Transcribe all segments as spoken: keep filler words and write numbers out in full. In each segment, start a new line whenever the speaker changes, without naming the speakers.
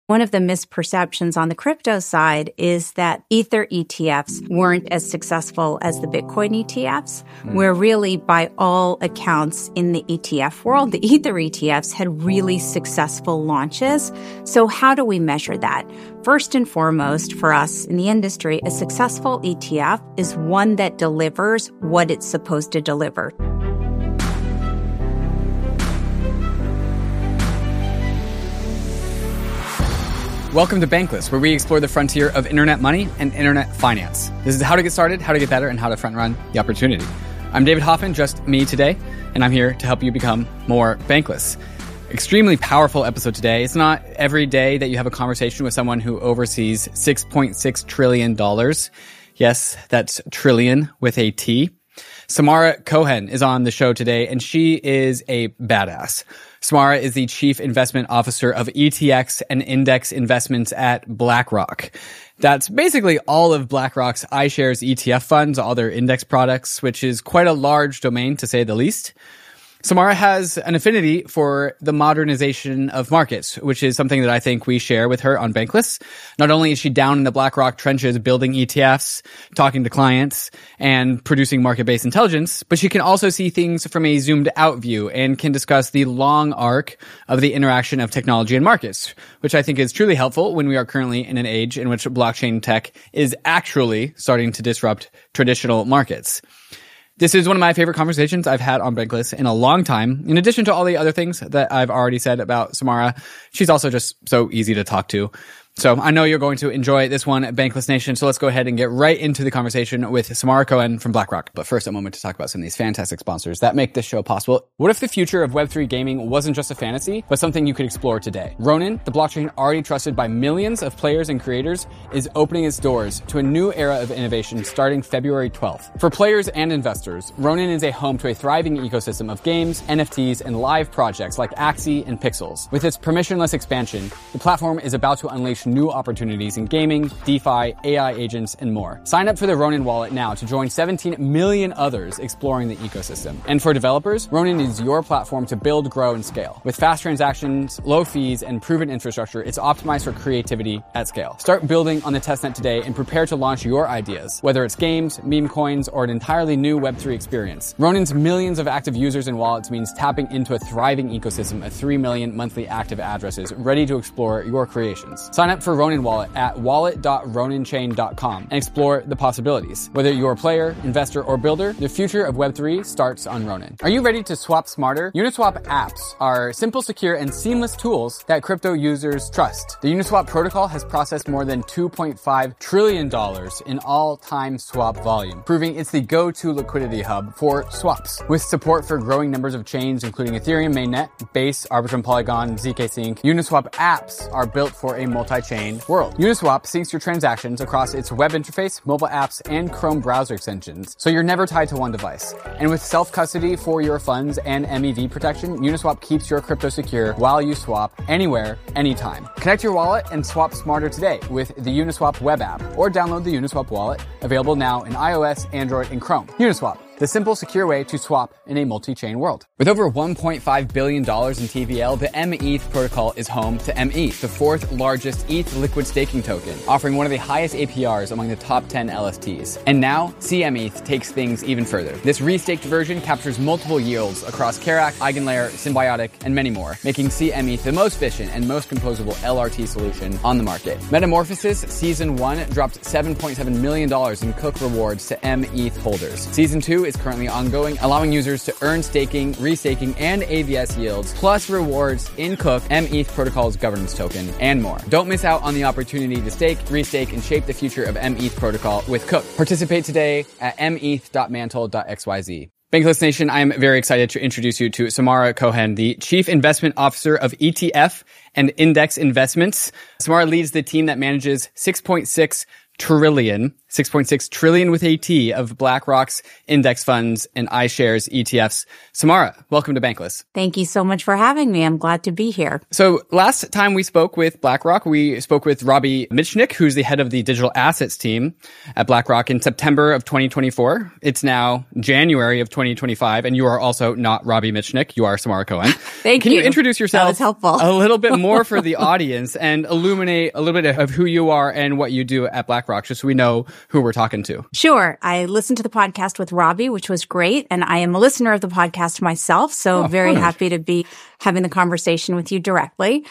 One of the misperceptions on the crypto side is that Ether E T Fs weren't as successful as the Bitcoin E T Fs, mm. where really, by all accounts in the E T F world, the Ether E T Fs had really successful launches. So how do we measure that? First and foremost, for us in the industry, a successful E T F is one that delivers what it's supposed to deliver.
Welcome to Bankless, where we explore the frontier of internet money and internet finance. This is how to get started, how to get better, and how to front run the opportunity. I'm David Hoffman, just me today, and I'm here to help you become more bankless. Extremely powerful episode today. It's not every day that you have a conversation with someone who oversees six point six trillion dollars. Yes, that's trillion with a T. Samara Cohen is on the show today, and she is a badass. Samara is the Chief Investment Officer of E T X and Index Investments at BlackRock. That's basically all of BlackRock's iShares E T F funds, all their index products, which is quite a large domain to say the least. Samara has an affinity for the modernization of markets, which is something that I think we share with her on Bankless. Not only is she down in the BlackRock trenches building E T Fs, talking to clients, and producing market-based intelligence, but she can also see things from a zoomed-out view and can discuss the long arc of the interaction of technology and markets, which I think is truly helpful when we are currently in an age in which blockchain tech is actually starting to disrupt traditional markets. This is one of my favorite conversations I've had on Bankless in a long time. In addition to all the other things that I've already said about Samara, she's also just so easy to talk to. So I know you're going to enjoy this one, Bankless Nation. So let's go ahead and get right into the conversation with Samara Cohen from BlackRock. But first, a moment to talk about some of these fantastic sponsors that make this show possible. What if the future of Web three gaming wasn't just a fantasy, but something you could explore today? Ronin, the blockchain already trusted by millions of players and creators, is opening its doors to a new era of innovation starting February twelfth. For players and investors, Ronin is a home to a thriving ecosystem of games, N F Ts, and live projects like Axie and Pixels. With its permissionless expansion, the platform is about to unleash new opportunities in gaming, DeFi, A I agents, and more. Sign up for the Ronin wallet now to join seventeen million others exploring the ecosystem. And for developers, Ronin is your platform to build, grow, and scale. With fast transactions, low fees, and proven infrastructure, it's optimized for creativity at scale. Start building on the testnet today and prepare to launch your ideas, whether it's games, meme coins, or an entirely new Web three experience. Ronin's millions of active users and wallets means tapping into a thriving ecosystem of three million monthly active addresses ready to explore your creations. Sign up for Ronin Wallet at wallet dot ronin chain dot com and explore the possibilities. Whether you're a player, investor, or builder, the future of Web three starts on Ronin. Are you ready to swap smarter? Uniswap apps are simple, secure, and seamless tools that crypto users trust. The Uniswap protocol has processed more than two point five trillion dollars in all-time swap volume, proving it's the go-to liquidity hub for swaps. With support for growing numbers of chains, including Ethereum mainnet, Base, Arbitrum, Polygon, Z K Sync, Uniswap apps are built for a multi-chain world. Uniswap syncs your transactions across its web interface, mobile apps, and Chrome browser extensions, so you're never tied to one device. And with self-custody for your funds and M E V protection, Uniswap keeps your crypto secure while you swap anywhere, anytime. Connect your wallet and swap smarter today with the Uniswap web app, or download the Uniswap wallet, available now in iOS, Android, and Chrome. Uniswap, the simple, secure way to swap in a multi-chain world. With over one point five billion dollars in T V L, the M E T H protocol is home to M E T H, the fourth largest E T H liquid staking token, offering one of the highest A P Rs among the top ten L S Ts. And now, C M E T H takes things even further. This restaked version captures multiple yields across Kerak, Eigenlayer, Symbiotic, and many more, making C M E T H the most efficient and most composable L R T solution on the market. Metamorphosis Season one dropped seven point seven million dollars in Cook rewards to M E T H holders. Season two is currently ongoing, allowing users to earn staking, restaking, and A V S yields, plus rewards in Cook, M E T H protocol's governance token, and more. Don't miss out on the opportunity to stake, restake, and shape the future of M E T H protocol with Cook. Participate today at m e t h dot mantle dot x y z. Bankless Nation, I am very excited to introduce you to Samara Cohen, the Chief Investment Officer of E T F and Index Investments. Samara leads the team that manages six point six trillion, six point six trillion with a T of BlackRock's index funds and iShares E T Fs. Samara, welcome to Bankless.
Thank you so much for having me. I'm glad to be here.
So last time we spoke with BlackRock, we spoke with Robbie Mitchnick, who's the head of the digital assets team at BlackRock in September of twenty twenty-four. It's now January of twenty twenty-five, and you are also not Robbie Mitchnick. You are Samara Cohen.
Thank
Can
you.
you introduce yourself
That was helpful.
a little bit more for the audience and illuminate a little bit of who you are and what you do at BlackRock, just so we know who we're talking to?
Sure. I listened to the podcast with Robbie, which was great. And I am a listener of the podcast myself. So
oh,
very
wonderful.
happy to be having the conversation with you directly.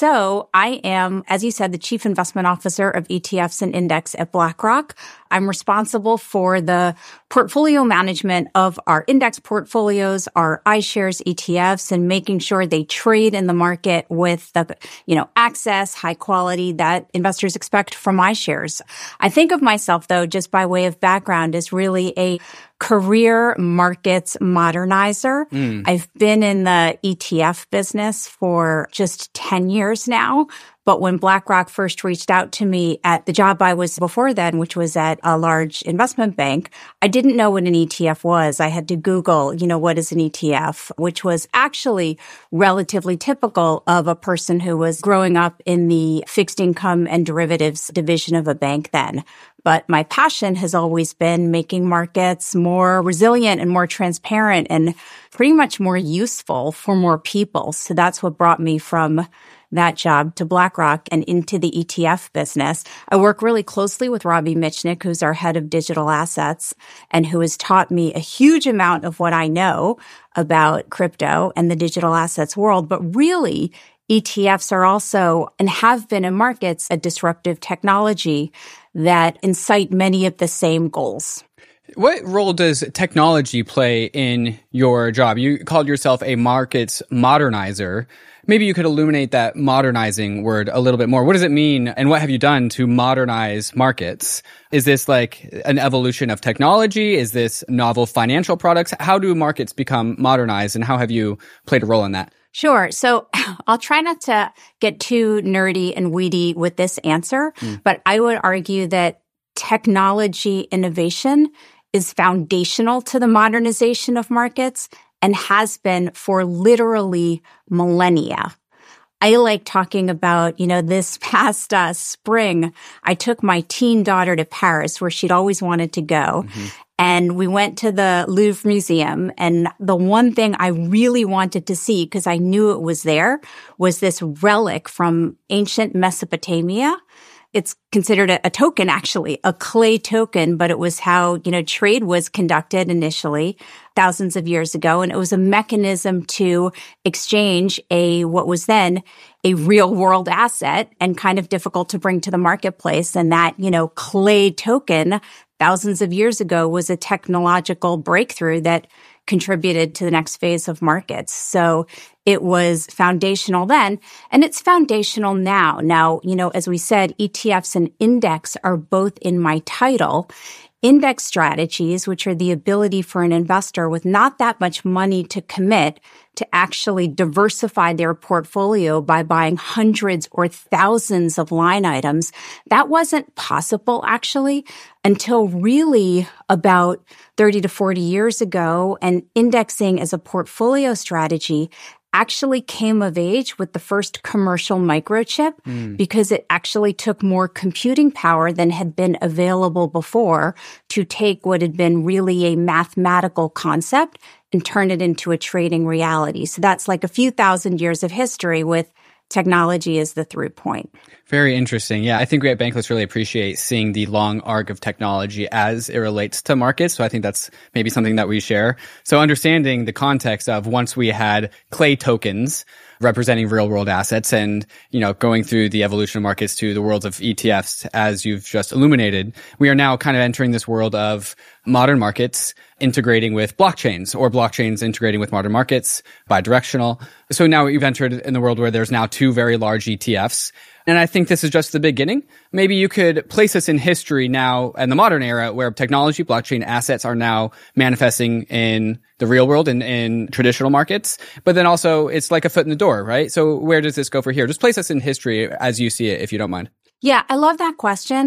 So I am, as you said, the Chief Investment Officer of E T Fs and Index at BlackRock. I'm responsible for the portfolio management of our index portfolios, our iShares E T Fs, and making sure they trade in the market with the, you know, access, high quality that investors expect from iShares. I think of myself, though, just by way of background, as really a career markets modernizer. Mm. I've been in the E T F business for just ten years now. But when BlackRock first reached out to me at the job I was before then, which was at a large investment bank, I didn't know what an E T F was. I had to Google, you know, what is an E T F, which was actually relatively typical of a person who was growing up in the fixed income and derivatives division of a bank then. But my passion has always been making markets more resilient and more transparent and pretty much more useful for more people. So that's what brought me from that job to BlackRock and into the E T F business. I work really closely with Robbie Mitchnick, who's our head of digital assets and who has taught me a huge amount of what I know about crypto and the digital assets world. But really, E T Fs are also and have been in markets a disruptive technology that incite many of the same goals.
What role does technology play in your job? You called yourself a markets modernizer. Maybe you could illuminate that modernizing word a little bit more. What does it mean, and what have you done to modernize markets? Is this like an evolution of technology? Is this novel financial products? How do markets become modernized, and how have you played a role in that?
Sure. So I'll try not to get too nerdy and weedy with this answer, mm. but I would argue that technology innovation is foundational to the modernization of markets and has been for literally millennia. I like talking about, you know, this past uh, spring, I took my teen daughter to Paris, where she'd always wanted to go. Mm-hmm. And we went to the Louvre Museum. And the one thing I really wanted to see, because I knew it was there, was this relic from ancient Mesopotamia. It's considered a, a token, actually, a clay token, but it was how, you know, trade was conducted initially thousands of years ago. And it was a mechanism to exchange a, what was then a real world asset and kind of difficult to bring to the marketplace. And that, you know, clay token thousands of years ago was a technological breakthrough that contributed to the next phase of markets. So it was foundational then, and it's foundational now. Now, you know, as we said, E T Fs and index are both in my title. Index strategies, which are the ability for an investor with not that much money to commit to actually diversify their portfolio by buying hundreds or thousands of line items. That wasn't possible, actually, until really about thirty to forty years ago. And indexing as a portfolio strategy actually came of age with the first commercial microchip mm. because it actually took more computing power than had been available before to take what had been really a mathematical concept and turn it into a trading reality. So that's like a few thousand years of history with technology as the through point.
Very interesting. Yeah, I think we at Bankless really appreciate seeing the long arc of technology as it relates to markets. So I think that's maybe something that we share. So understanding the context of once we had clay tokens representing real world assets and, you know, going through the evolution of markets to the worlds of E T Fs, as you've just illuminated, we are now kind of entering this world of modern markets integrating with blockchains, or blockchains integrating with modern markets, bidirectional. So now we've entered in the world where there's now two very large E T Fs. And I think this is just the beginning. Maybe you could place us in history now in the modern era where technology, blockchain assets are now manifesting in the real world and in traditional markets. But then also it's like a foot in the door, right? So where does this go for here? Just place us in history as you see it, if you don't mind.
Yeah, I love that question.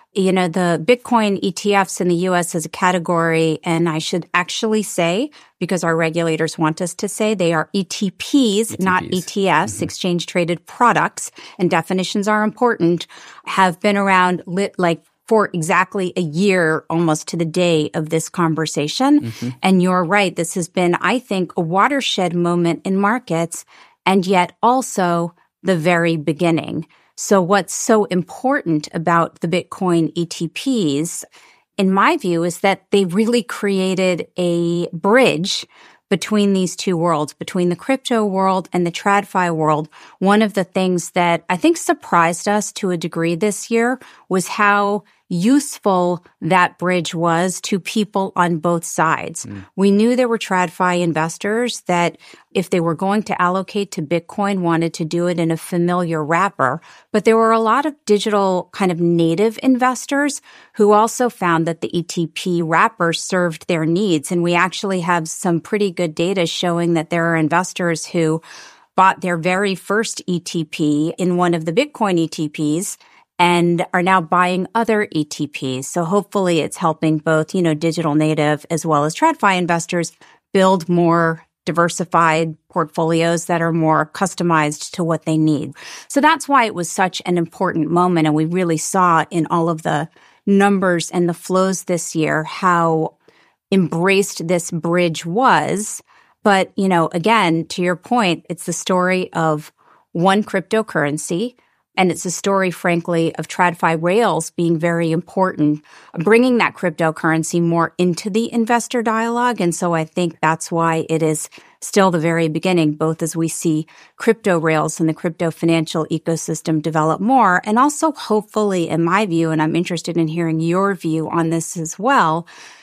You know, the Bitcoin E T Fs in the U S as a category, and I should actually say, because our regulators want us to say, they are E T Ps, E T Ps. Not E T Fs, mm-hmm. exchange-traded products, and definitions are important, have been around lit like for exactly a year, almost to the day of this conversation. Mm-hmm. And you're right, this has been, I think, a watershed moment in markets, and yet also the very beginning. So what's so important about the Bitcoin E T Ps, in my view, is that they really created a bridge between these two worlds, between the crypto world and the TradFi world. One of the things that I think surprised us to a degree this year was how useful that bridge was to people on both sides. Mm. We knew there were TradFi investors that if they were going to allocate to Bitcoin, wanted to do it in a familiar wrapper. But there were a lot of digital kind of native investors who also found that the E T P wrapper served their needs. And we actually have some pretty good data showing that there are investors who bought their very first E T P in one of the Bitcoin E T Ps and are now buying other E T Ps. So hopefully it's helping both, you know, digital native as well as TradFi investors build more diversified portfolios that are more customized to what they need. So that's why it was such an important moment. And we really saw in all of the numbers and the flows this year how embraced this bridge was. But, you know, again, to your point, it's the story of one cryptocurrency. And it's a story, frankly, of TradFi rails being very important, bringing that cryptocurrency more into the investor dialogue. And so I think that's why it is still the very beginning, both as we see crypto rails and the crypto financial ecosystem develop more, and also hopefully, in my view, and I'm interested in hearing your view on this as well,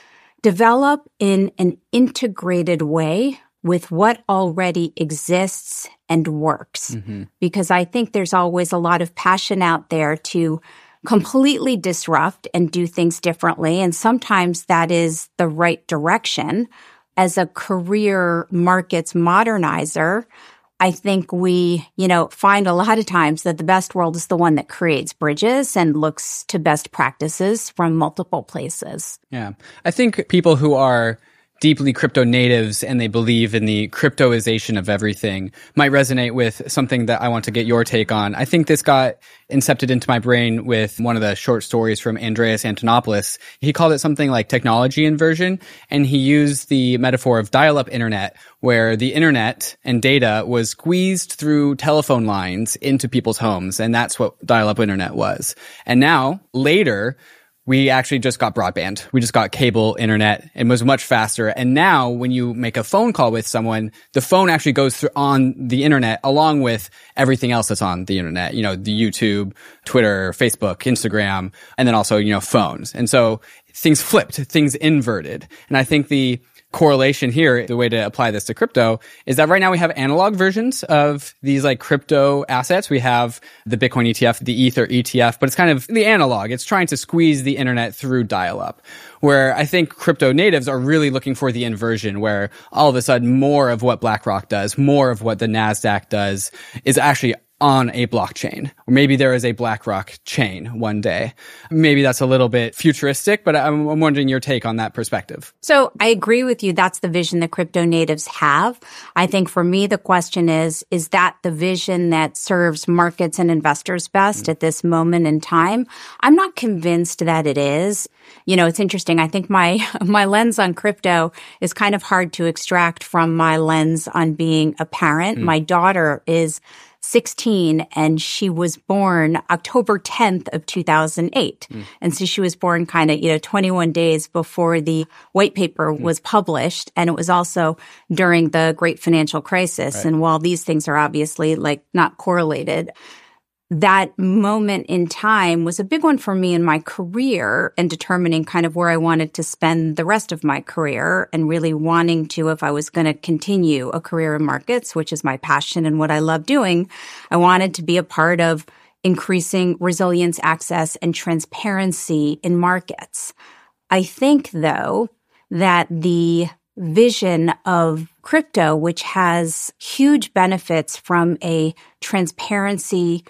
develop in an integrated way with what already exists and works. Mm-hmm. Because I think there's always a lot of passion out there to completely disrupt and do things differently. And sometimes that is the right direction. As a career markets modernizer, I think we, you know, find a lot of times that the best world is the one that creates bridges and looks to best practices from multiple places.
Yeah. I think people who are deeply crypto natives and they believe in the cryptoization of everything might resonate with something that I want to get your take on. I think this got incepted into my brain with one of the short stories from Andreas Antonopoulos. He called it something like technology inversion, and he used the metaphor of dial-up internet, where the internet and data was squeezed through telephone lines into people's homes, and that's what dial-up internet was. And now, later, we actually just got broadband. We just got cable internet. It was much faster. And now when you make a phone call with someone, the phone actually goes through on the internet along with everything else that's on the internet. You know, the YouTube, Twitter, Facebook, Instagram, and then also, you know, phones. And so things flipped, things inverted. And I think the correlation here, the way to apply this to crypto, is that right now we have analog versions of these like crypto assets. We have the Bitcoin E T F, the Ether E T F, but it's kind of the analog. It's trying to squeeze the internet through dial-up, where I think crypto natives are really looking for the inversion, where all of a sudden more of what BlackRock does, more of what the NASDAQ does is actually on a blockchain. Or maybe there is a BlackRock chain one day. Maybe that's a little bit futuristic, but I'm, I'm wondering your take on that perspective.
So I agree with you. That's the vision that crypto natives have. I think for me, the question is, is that the vision that serves markets and investors best mm-hmm. at this moment in time? I'm not convinced that it is. You know, it's interesting. I think my, my lens on crypto is kind of hard to extract from my lens on being a parent. Mm-hmm. My daughter is sixteen, and she was born October tenth of two thousand eight. Mm. And so she was born kind of, you know, twenty-one days before the white paper mm. was published. And it was also during the great financial crisis. Right. And while these things are obviously like not correlated, that moment in time was a big one for me in my career and determining kind of where I wanted to spend the rest of my career, and really wanting to, if I was going to continue a career in markets, which is my passion and what I love doing, I wanted to be a part of increasing resilience, access, and transparency in markets. I think, though, that the vision of crypto, which has huge benefits from a transparency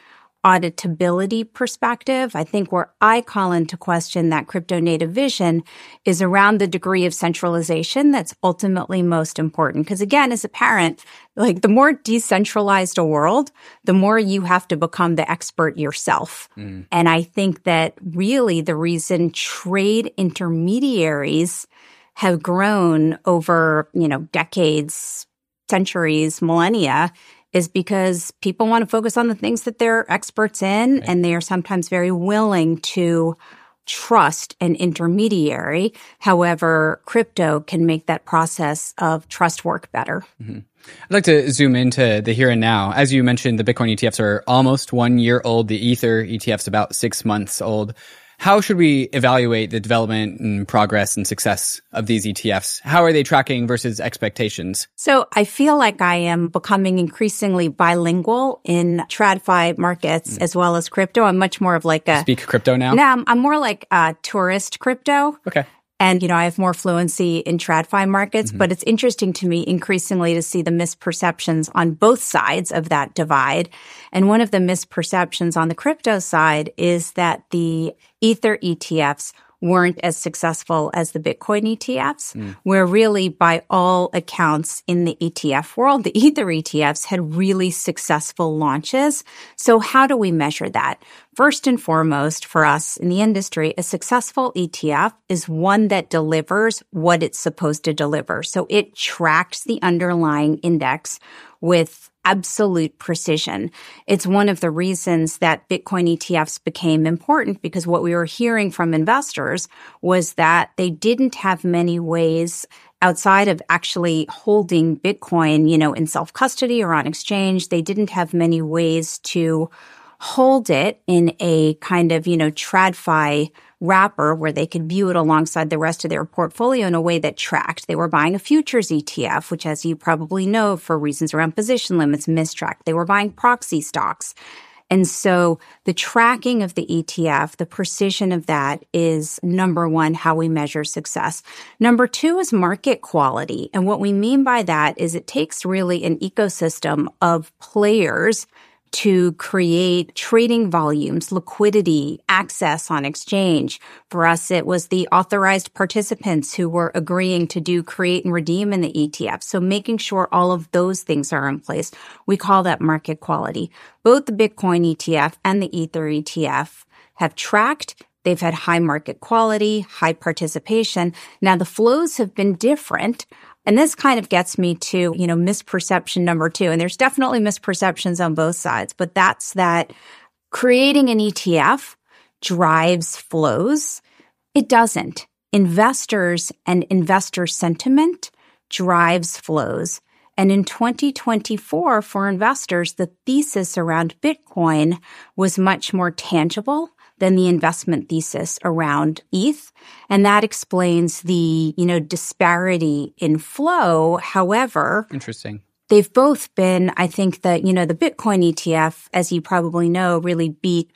auditability perspective, I think where I call into question that crypto native vision is around the degree of centralization that's ultimately most important. Because again, as a parent, like the more decentralized a world, the more you have to become the expert yourself. Mm. And I think that really the reason trade intermediaries have grown over, you know, decades, centuries, millennia, is because people want to focus on the things that they're experts in, right. And they are sometimes very willing to trust an intermediary. However, crypto can make that process of trust work better. Mm-hmm.
I'd like to zoom into the here and now. As you mentioned, the Bitcoin E T Fs are almost one year old. The Ether E T F's about six months old. How should we evaluate the development and progress and success of these E T Fs? How are they tracking versus expectations?
So I feel like I am becoming increasingly bilingual in TradFi markets mm. as well as crypto. I'm much more of like a...
Speak crypto now?
No, I'm, I'm more like a tourist crypto.
Okay.
And, you know, I have more fluency in TradFi markets, mm-hmm. but it's interesting to me increasingly to see the misperceptions on both sides of that divide. And one of the misperceptions on the crypto side is that the Ether E T Fs weren't as successful as the Bitcoin E T Fs, mm. where really by all accounts in the E T F world, the Ether E T Fs had really successful launches. So how do we measure that? First and foremost, for us in the industry, a successful E T F is one that delivers what it's supposed to deliver. So it tracks the underlying index with absolute precision. It's one of the reasons that Bitcoin E T Fs became important, because what we were hearing from investors was that they didn't have many ways outside of actually holding Bitcoin, you know, in self-custody or on exchange. They didn't have many ways to hold it in a kind of, you know, TradFi wrapper where they could view it alongside the rest of their portfolio in a way that tracked. They were buying a futures E T F, which, as you probably know, for reasons around position limits, mistracked. They were buying proxy stocks. And so the tracking of the E T F, the precision of that is number one, how we measure success. Number two is market quality. And what we mean by that is it takes really an ecosystem of players to create trading volumes, liquidity, access on exchange. For us, it was the authorized participants who were agreeing to do create and redeem in the E T F. So making sure all of those things are in place, we call that market quality. Both the Bitcoin E T F and the Ether E T F have tracked. They've had high market quality, high participation. Now, the flows have been different. And this kind of gets me to, you know, misperception number two. And there's definitely misperceptions on both sides, but that's that creating an E T F drives flows. It doesn't. Investors and investor sentiment drives flows. And in twenty twenty-four, for investors, the thesis around Bitcoin was much more tangible than the investment thesis around E T H. And that explains the, you know, disparity in flow. However,
interesting.
They've both been, I think that, you know, the Bitcoin E T F, as you probably know, really beat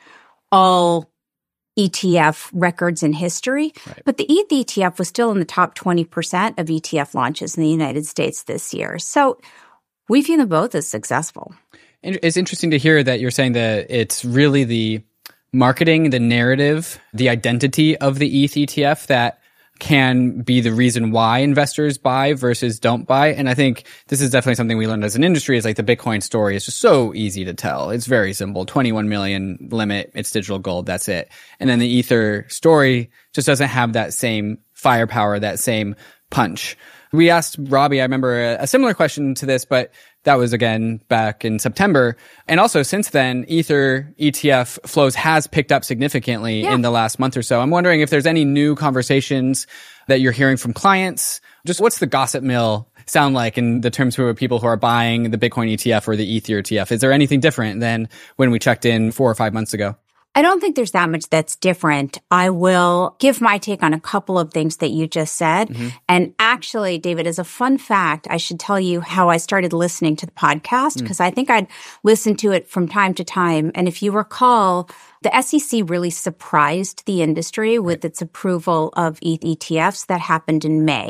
all E T F records in history. Right. But the E T H E T F was still in the top twenty percent of E T F launches in the United States this year. So we view them both as successful.
It's interesting to hear that you're saying that it's really the marketing, the narrative, the identity of the E T H E T F that can be the reason why investors buy versus don't buy. And I think this is definitely something we learned as an industry is like the Bitcoin story is just so easy to tell. It's very simple. twenty-one million limit. It's digital gold. That's it. And then the Ether story just doesn't have that same firepower, that same punch. We asked Robbie, I remember a, a similar question to this, but that was again back in September. And also since then, Ether E T F flows has picked up significantly yeah. in the last month or so. I'm wondering if there's any new conversations that you're hearing from clients. Just what's the gossip mill sound like in the terms of people who are buying the Bitcoin E T F or the Ether E T F? Is there anything different than when we checked in four or five months ago?
I don't think there's that much that's different. I will give my take on a couple of things that you just said. Mm-hmm. And actually, David, as a fun fact, I should tell you how I started listening to the podcast, because mm. I think I'd listened to it from time to time. And if you recall, the S E C really surprised the industry with its approval of E T H E T Fs that happened in May.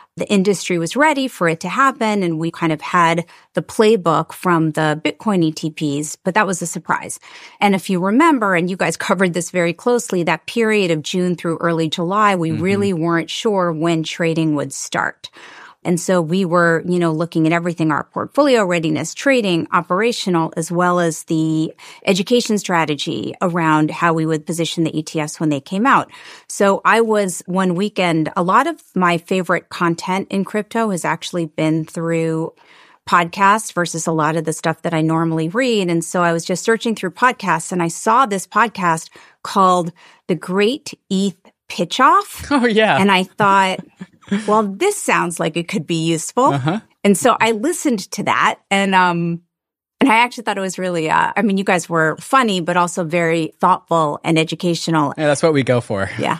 the industry was ready for it to happen, and we kind of had the playbook from the Bitcoin E T Ps, but that was a surprise. And if you remember, and you guys covered this very closely, that period of June through early July, we mm-hmm. really weren't sure when trading would start. And so we were, you know, looking at everything, our portfolio readiness, trading, operational, as well as the education strategy around how we would position the E T Fs when they came out. So I was one weekend, a lot of my favorite content in crypto has actually been through podcasts versus a lot of the stuff that I normally read. And so I was just searching through podcasts and I saw this podcast called The Great E T H Pitch Off.
Oh, yeah.
And I thought, well, this sounds like it could be useful. Uh-huh. And so I listened to that and, um, and I actually thought it was really, uh, I mean, you guys were funny, but also very thoughtful and educational.
Yeah, that's what we go for.
Yeah.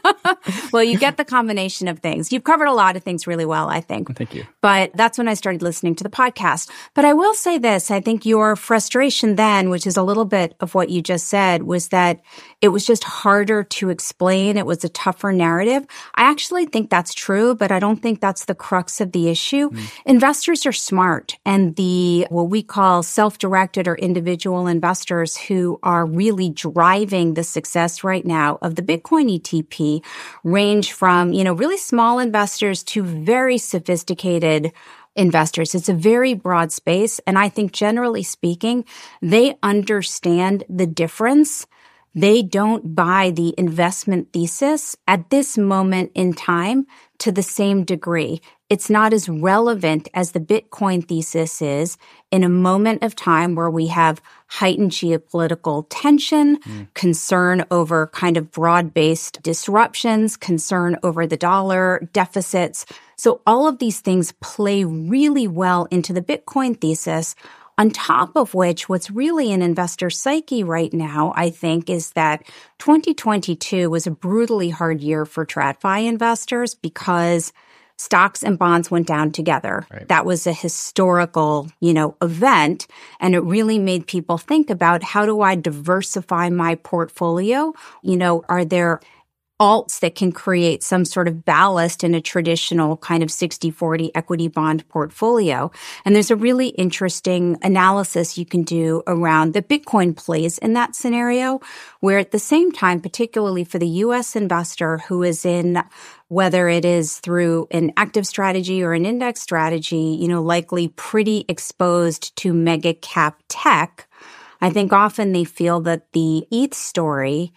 Well, you get the combination of things. You've covered a lot of things really well, I think.
Thank you.
But that's when I started listening to the podcast. But I will say this, I think your frustration then, which is a little bit of what you just said, was that it was just harder to explain. It was a tougher narrative. I actually think that's true, but I don't think that's the crux of the issue. Mm. Investors are smart, and the, what we call self-directed or individual investors who are really driving the success right now of the Bitcoin E T P range from, you know, really small investors to very sophisticated investors. It's a very broad space. And I think generally speaking, they understand the difference. They don't buy the investment thesis at this moment in time to the same degree. It's not as relevant as the Bitcoin thesis is in a moment of time where we have heightened geopolitical tension, mm. concern over kind of broad-based disruptions, concern over the dollar deficits. So all of these things play really well into the Bitcoin thesis. On top of which, what's really in investor psyche right now, I think, is that twenty twenty-two was a brutally hard year for TradFi investors because stocks and bonds went down together. Right. That was a historical, you know, event, and it really made people think about, how do I diversify my portfolio? You know, are there alts that can create some sort of ballast in a traditional kind of sixty forty equity bond portfolio? And there's a really interesting analysis you can do around the Bitcoin plays in that scenario, where at the same time, particularly for the U S investor who is in, whether it is through an active strategy or an index strategy, you know, likely pretty exposed to mega cap tech, I think often they feel that the E T H story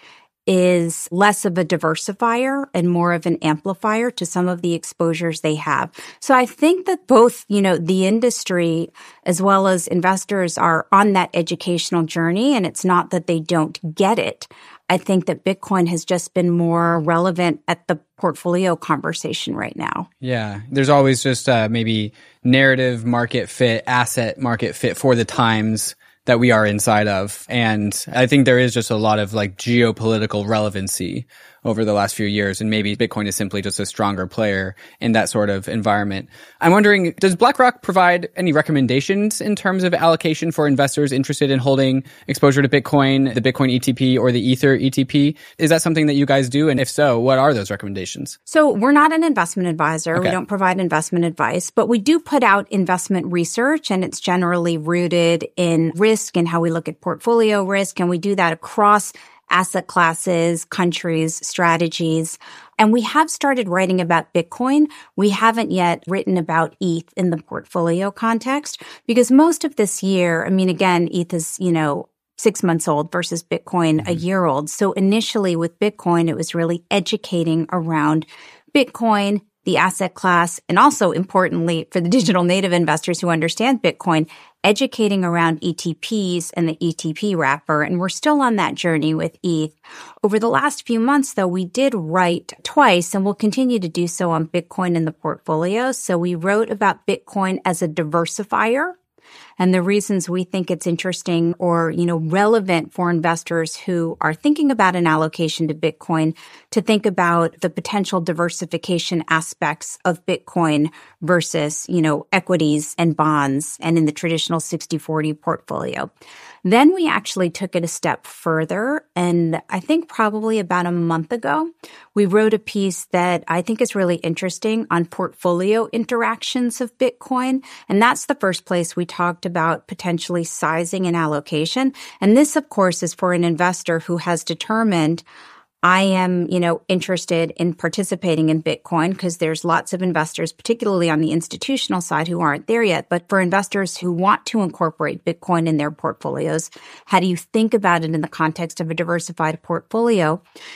is less of a diversifier and more of an amplifier to some of the exposures they have. So I think that both, you know, the industry as well as investors are on that educational journey, and it's not that they don't get it. I think that Bitcoin has just been more relevant at the portfolio conversation right now.
Yeah. There's always just uh, maybe narrative market fit, asset market fit for the times that we are inside of. And I think there is just a lot of like geopolitical relevancy over the last few years. And maybe Bitcoin is simply just a stronger player in that sort of environment. I'm wondering, does BlackRock provide any recommendations in terms of allocation for investors interested in holding exposure to Bitcoin, the Bitcoin E T P or the Ether E T P? Is that something that you guys do? And if so, what are those recommendations?
So we're not an investment advisor.
Okay.
We don't provide investment advice, but we do put out investment research, and it's generally rooted in risk and how we look at portfolio risk. And we do that across asset classes, countries, strategies. And we have started writing about Bitcoin. We haven't yet written about E T H in the portfolio context because most of this year, I mean, again, E T H is, you know, six months old versus Bitcoin mm-hmm. a year old. So initially with Bitcoin, it was really educating around Bitcoin, the asset class, and also importantly for the digital native investors who understand Bitcoin, educating around E T Ps and the E T P wrapper. And we're still on that journey with E T H. Over the last few months, though, we did write twice, and we'll continue to do so on Bitcoin in the portfolio. So we wrote about Bitcoin as a diversifier, And the reasons we think it's interesting or, you know, relevant for investors who are thinking about an allocation to Bitcoin to think about the potential diversification aspects of Bitcoin versus, you know, equities and bonds and in the traditional sixty forty portfolio. Then we actually took it a step further. And I think probably about a month ago, we wrote a piece that I think is really interesting on portfolio interactions of Bitcoin. And that's the first place we talked about potentially sizing an allocation. And this, of course, is for an investor who has determined I am, you know, interested in participating in Bitcoin because there's lots of investors, particularly on the institutional side, who aren't there yet. But for investors who want to incorporate Bitcoin in their portfolios, how do you think about it in the context of a diversified portfolio?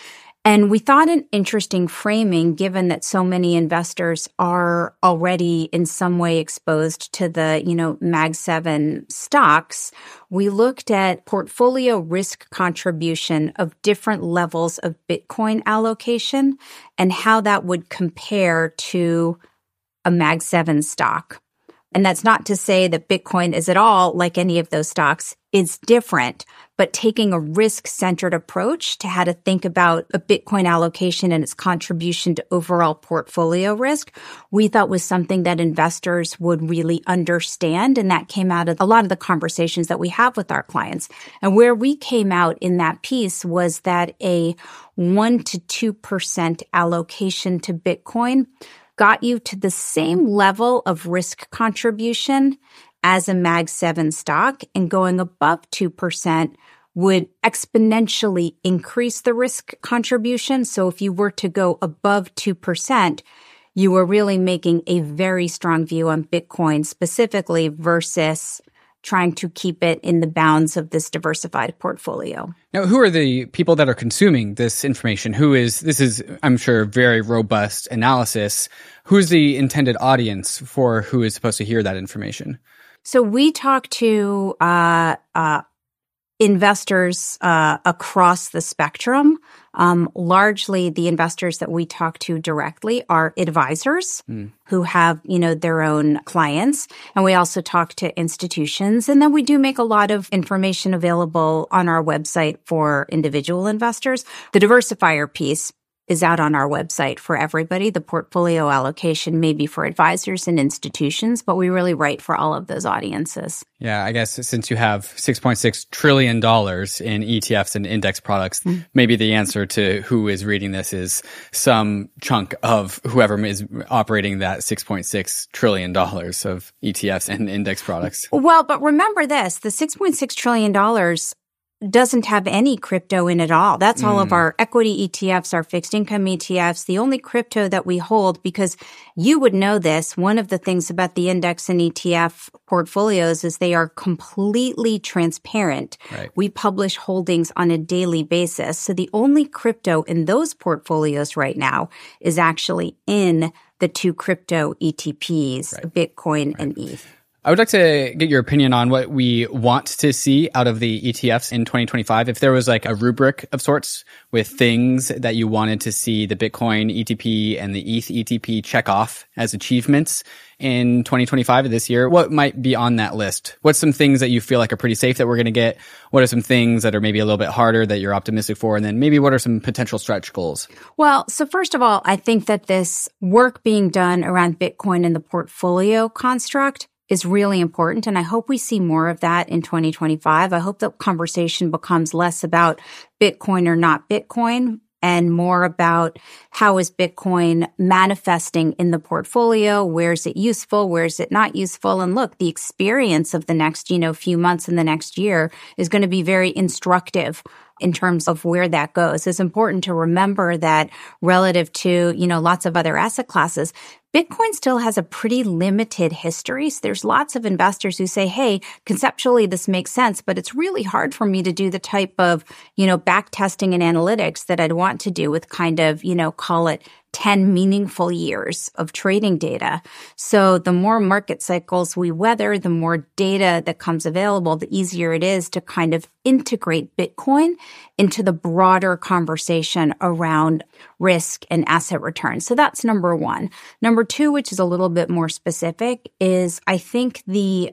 And we thought an interesting framing, given that so many investors are already in some way exposed to the, you know, Mag seven stocks, we looked at portfolio risk contribution of different levels of Bitcoin allocation and how that would compare to a Mag seven stock. And that's not to say that Bitcoin is at all like any of those stocks. It's different, but taking a risk-centered approach to how to think about a Bitcoin allocation and its contribution to overall portfolio risk, we thought was something that investors would really understand. And that came out of a lot of the conversations that we have with our clients. And where we came out in that piece was that a one to two percent allocation to Bitcoin got you to the same level of risk contribution as a Mag seven stock, and going above two percent would exponentially increase the risk contribution. So if you were to go above two percent, you were really making a very strong view on Bitcoin specifically versus trying to keep it in the bounds of this diversified portfolio.
Now, who are the people that are consuming this information? Who is, this is, I'm sure, very robust analysis. Who's the intended audience for who is supposed to hear that information?
So we talk to uh, uh, investors uh, across the spectrum. Um, largely, the investors that we talk to directly are advisors mm. who have, you know, their own clients. And we also talk to institutions. And then we do make a lot of information available on our website for individual investors. The diversifier piece is out on our website for everybody. The portfolio allocation may be for advisors and institutions, but we really write for all of those audiences.
Yeah, I guess since you have six point six trillion dollars in E T Fs and index products, mm-hmm. maybe the answer to who is reading this is some chunk of whoever is operating that six point six trillion dollars of E T Fs and index products.
Well, but remember this, the six point six trillion dollars doesn't have any crypto in it at all. That's all mm. of our equity E T Fs, our fixed income E T Fs, the only crypto that we hold, because you would know this. One of the things about the index and E T F portfolios is they are completely transparent.
Right.
We publish holdings on a daily basis. So the only crypto in those portfolios right now is actually in the two crypto E T Ps, right. Bitcoin right. and E T H.
I would like to get your opinion on what we want to see out of the E T Fs in twenty twenty-five. If there was like a rubric of sorts with things that you wanted to see the Bitcoin E T P and the E T H E T P check off as achievements in twenty twenty-five of this year, what might be on that list? What's some things that you feel like are pretty safe that we're going to get? What are some things that are maybe a little bit harder that you're optimistic for? And then maybe what are some potential stretch goals?
Well, so first of all, I think that this work being done around Bitcoin and the portfolio construct is really important. And I hope we see more of that in twenty twenty-five. I hope the conversation becomes less about Bitcoin or not Bitcoin and more about how is Bitcoin manifesting in the portfolio? Where is it useful? Where is it not useful? And look, the experience of the next, you know, few months and the next year is going to be very instructive in terms of where that goes. It's important to remember that relative to, you know, lots of other asset classes, Bitcoin still has a pretty limited history. So there's lots of investors who say, hey, conceptually, this makes sense, but it's really hard for me to do the type of, you know, back testing and analytics that I'd want to do with kind of, you know, call it ten meaningful years of trading data. So the more market cycles we weather, the more data that comes available, the easier it is to kind of integrate Bitcoin into the broader conversation around risk and asset return. So that's number one. Number two, which is a little bit more specific, is I think the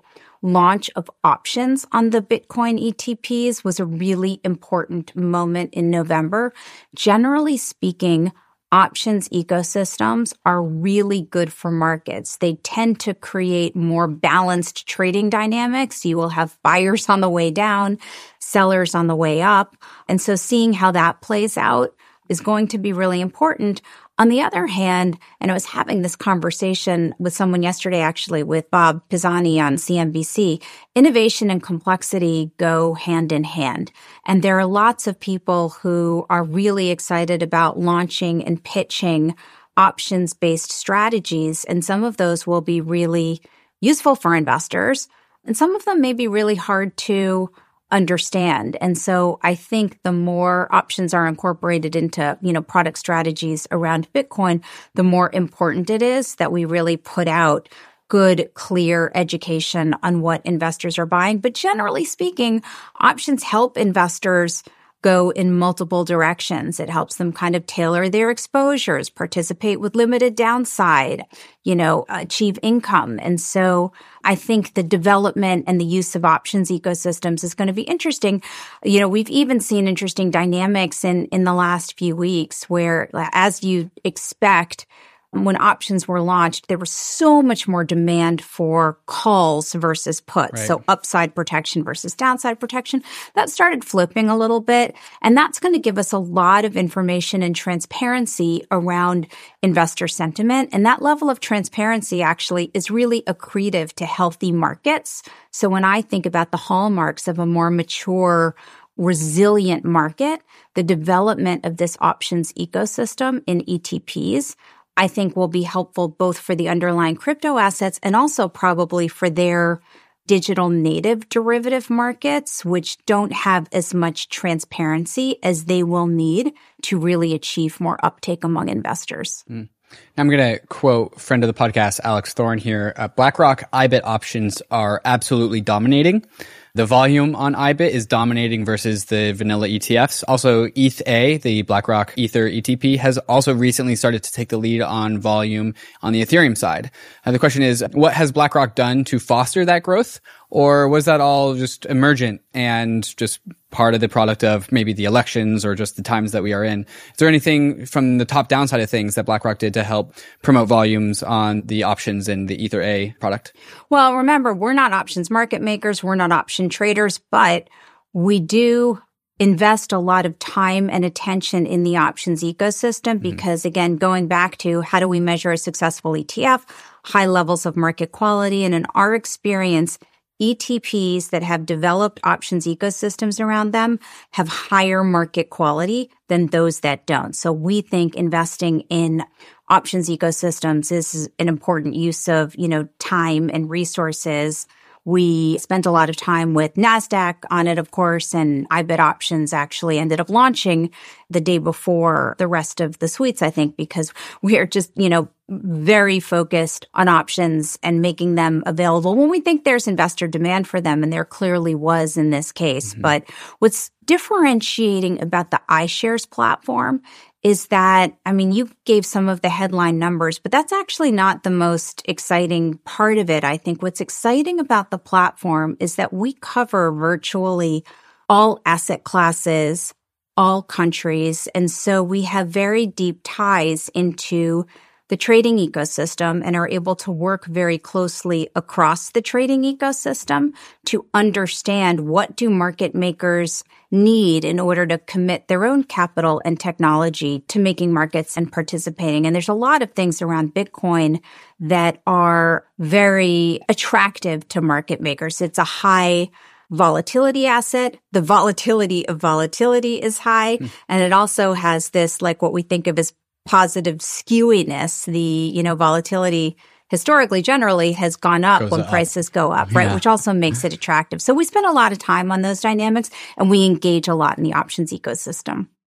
launch of options on the Bitcoin E T Ps was a really important moment in November. Generally speaking, options ecosystems are really good for markets. They tend to create more balanced trading dynamics. You will have buyers on the way down, sellers on the way up. And so seeing how that plays out is going to be really important. On the other hand, and I was having this conversation with someone yesterday, actually, with Bob Pisani on C N B C, innovation and complexity go hand in hand. And there are lots of people who are really excited about launching and pitching options-based strategies. And some of those will be really useful for investors. And some of them may be really hard to understand. And so I think the more options are incorporated into, you know, product strategies around Bitcoin, the more important it is that we really put out good, clear education on what investors are buying. But generally speaking, options help investors go in multiple directions. It helps them kind of tailor their exposures, participate with limited downside, you know, achieve income. And so I think the development and the use of options ecosystems is going to be interesting. You know, we've even seen interesting dynamics in, in the last few weeks where, as you expect, when options were launched, there was so much more demand for calls versus puts. Right. So upside protection versus downside protection. That started flipping a little bit. And that's going to give us a lot of information and transparency around investor sentiment. And that level of transparency actually is really accretive to healthy markets. So when I think about the hallmarks of a more mature, resilient market, the development of this options ecosystem in E T Ps, I think will be helpful both for the underlying crypto assets and also probably for their digital native derivative markets, which don't have as much transparency as they will need to really achieve more uptake among investors.
Mm. I'm going to quote friend of the podcast, Alex Thorne here. Uh, BlackRock I B I T options are absolutely dominating. The volume on I B I T is dominating versus the vanilla E T Fs. Also, E T H A, the BlackRock Ether E T P, has also recently started to take the lead on volume on the Ethereum side. And the question is, what has BlackRock done to foster that growth? Or was that all just emergent and just part of the product of maybe the elections or just the times that we are in? Is there anything from the top down side of things that BlackRock did to help promote volumes on the options in the Ether A product?
Well, remember, we're not options market makers. We're not option traders, but we do invest a lot of time and attention in the options ecosystem because, mm-hmm. again, going back to how do we measure a successful E T F, high levels of market quality, and in our experience, E T Ps that have developed options ecosystems around them have higher market quality than those that don't. So we think investing in options ecosystems is an important use of, you know, time and resources. We spent a lot of time with NASDAQ on it, of course, and I B I T options actually ended up launching the day before the rest of the suites, I think, because we are just, you know, very focused on options and making them available when we think there's investor demand for them. And there clearly was in this case. Mm-hmm. But what's differentiating about the iShares platform is that, I mean, you gave some of the headline numbers, but that's actually not the most exciting part of it. I think what's exciting about the platform is that we cover virtually all asset classes, all countries. And so we have very deep ties into the trading ecosystem and are able to work very closely across the trading ecosystem to understand what do market makers need in order to commit their own capital and technology to making markets and participating. And there's a lot of things around Bitcoin that are very attractive to market makers. It's a high volatility asset. The volatility of volatility is high. Mm. And it also has this, like what we think of as positive skewiness. The, you know, volatility historically generally has gone up Goes when up. prices go up, right? Yeah. Which also makes it attractive. So we spend a lot of time on those dynamics and we engage a lot in the options ecosystem.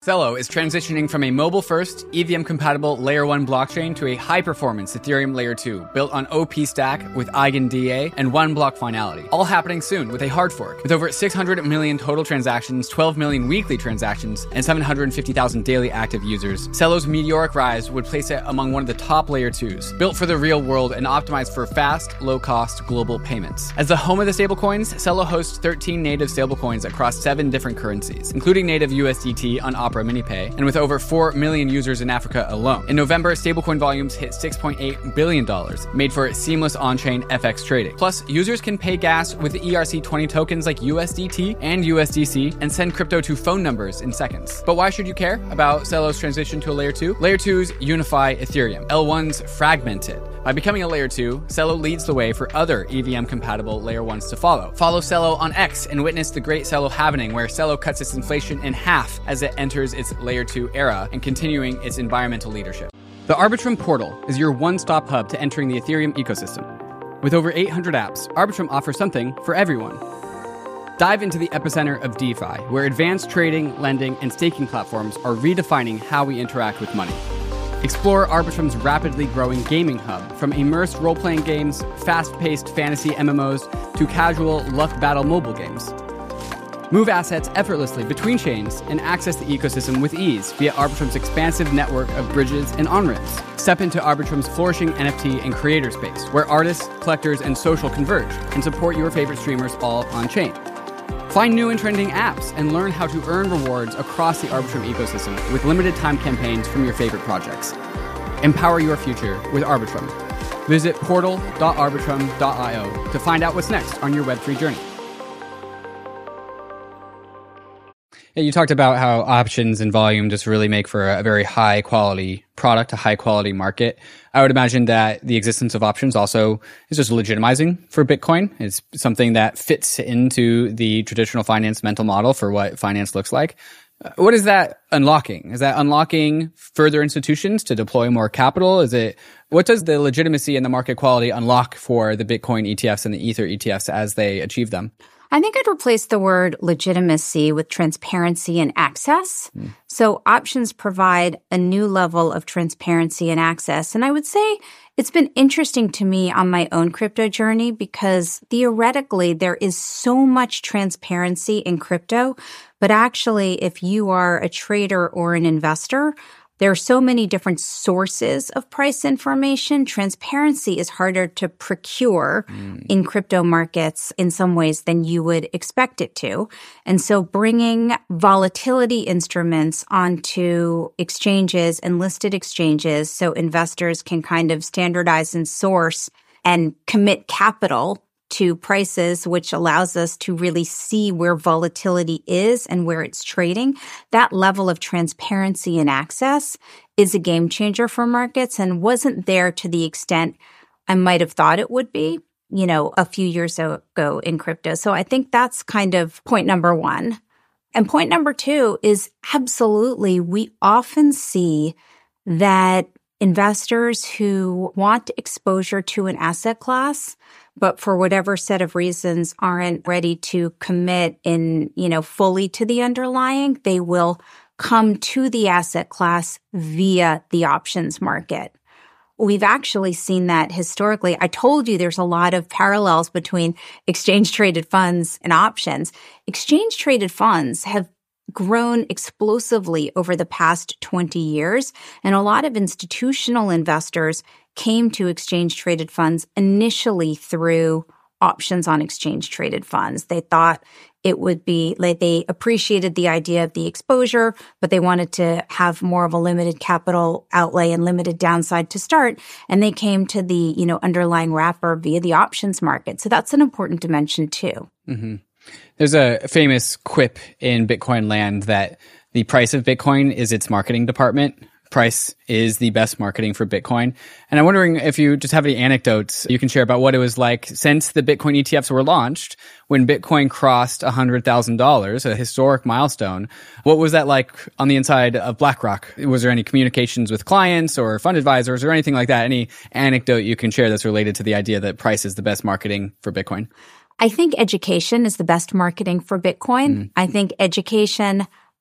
Celo is transitioning from a mobile-first, E V M-compatible Layer one blockchain to a high-performance Ethereum Layer two built on O P Stack with EigenDA and one-block finality. All happening soon with a hard fork. With over six hundred million total transactions, twelve million weekly transactions, and seven hundred fifty thousand daily active users, Celo's meteoric rise would place it among one of the top Layer twos, built for the real world and optimized for fast, low-cost global payments. As the home of the stablecoins, Celo hosts thirteen native stablecoins across seven different currencies, including native U S D T on Opera MiniPay, and with over four million users in Africa alone. In November, stablecoin volumes hit six point eight billion dollars, made for seamless on-chain F X trading. Plus, users can pay gas with E R C twenty tokens like U S D T and U S D C and send crypto to phone numbers in seconds. But why should you care about Celo's transition to a Layer two? Layer twos unify Ethereum. L ones fragment it. By becoming a Layer two, Celo leads the way for other E V M-compatible Layer ones to follow. Follow Celo on X and witness the great Celo happening, where Celo cuts its inflation in half as it enters its Layer two era and continuing its environmental leadership. The Arbitrum portal is your one-stop hub to entering the Ethereum ecosystem. With over eight hundred apps, Arbitrum offers something for everyone. Dive into the epicenter of DeFi, where advanced trading, lending, and staking platforms are redefining how we interact with money. Explore Arbitrum's rapidly growing gaming hub, from immersed role-playing games, fast-paced fantasy M M Os, to casual luck battle mobile games. Move assets effortlessly between chains and access the ecosystem with ease via Arbitrum's expansive network of bridges and on-ramps. Step into Arbitrum's flourishing N F T and creator space, where artists, collectors, and social converge, and support your favorite streamers all on-chain. Find new and trending apps and learn how to earn rewards across the Arbitrum ecosystem with limited time campaigns from your favorite projects. Empower your future with Arbitrum. Visit portal dot arbitrum dot io to find out what's next on your Web three journey. Yeah, you talked about how options and volume just really make for a very high quality product, a high quality market. I would imagine that the existence of options also is just legitimizing for Bitcoin. It's something that fits into the traditional finance mental model for what finance looks like. What is that unlocking? Is that unlocking further institutions to deploy more capital? Is it, what does the legitimacy and the market quality unlock for the Bitcoin E T Fs and the Ether E T Fs as they achieve them?
I think I'd replace the word legitimacy with transparency and access. Mm. So options provide a new level of transparency and access. And I would say it's been interesting to me on my own crypto journey because theoretically there is so much transparency in crypto. But actually, if you are a trader or an investor, there are so many different sources of price information. Transparency is harder to procure mm. in crypto markets in some ways than you would expect it to. And so bringing volatility instruments onto exchanges and listed exchanges so investors can kind of standardize and source and commit capital to prices, which allows us to really see where volatility is and where it's trading. That level of transparency and access is a game changer for markets and wasn't there to the extent I might have thought it would be, you know, a few years ago in crypto. So I think that's kind of point number one. And point number two is absolutely, we often see that investors who want exposure to an asset class, but for whatever set of reasons aren't ready to commit in, you know, fully to the underlying, they will come to the asset class via the options market. We've actually seen that historically. I told you there's a lot of parallels between exchange-traded funds and options. Exchange-traded funds have grown explosively over the past twenty years, and a lot of institutional investors came to exchange-traded funds initially through options on exchange-traded funds. They thought it would be like they appreciated the idea of the exposure, but they wanted to have more of a limited capital outlay and limited downside to start. And they came to the, you know, underlying wrapper via the options market. So that's an important dimension too.
Mm-hmm. There's a famous quip in Bitcoin land that the price of Bitcoin is its marketing department. Price is the best marketing for Bitcoin. And I'm wondering if you just have any anecdotes you can share about what it was like since the Bitcoin E T Fs were launched, when Bitcoin crossed one hundred thousand dollars, a historic milestone. What was that like on the inside of BlackRock? Was there any communications with clients or fund advisors or anything like that? Any anecdote you can share that's related to the idea that price is the best marketing for Bitcoin?
I think education is the best marketing for Bitcoin. Mm. I think education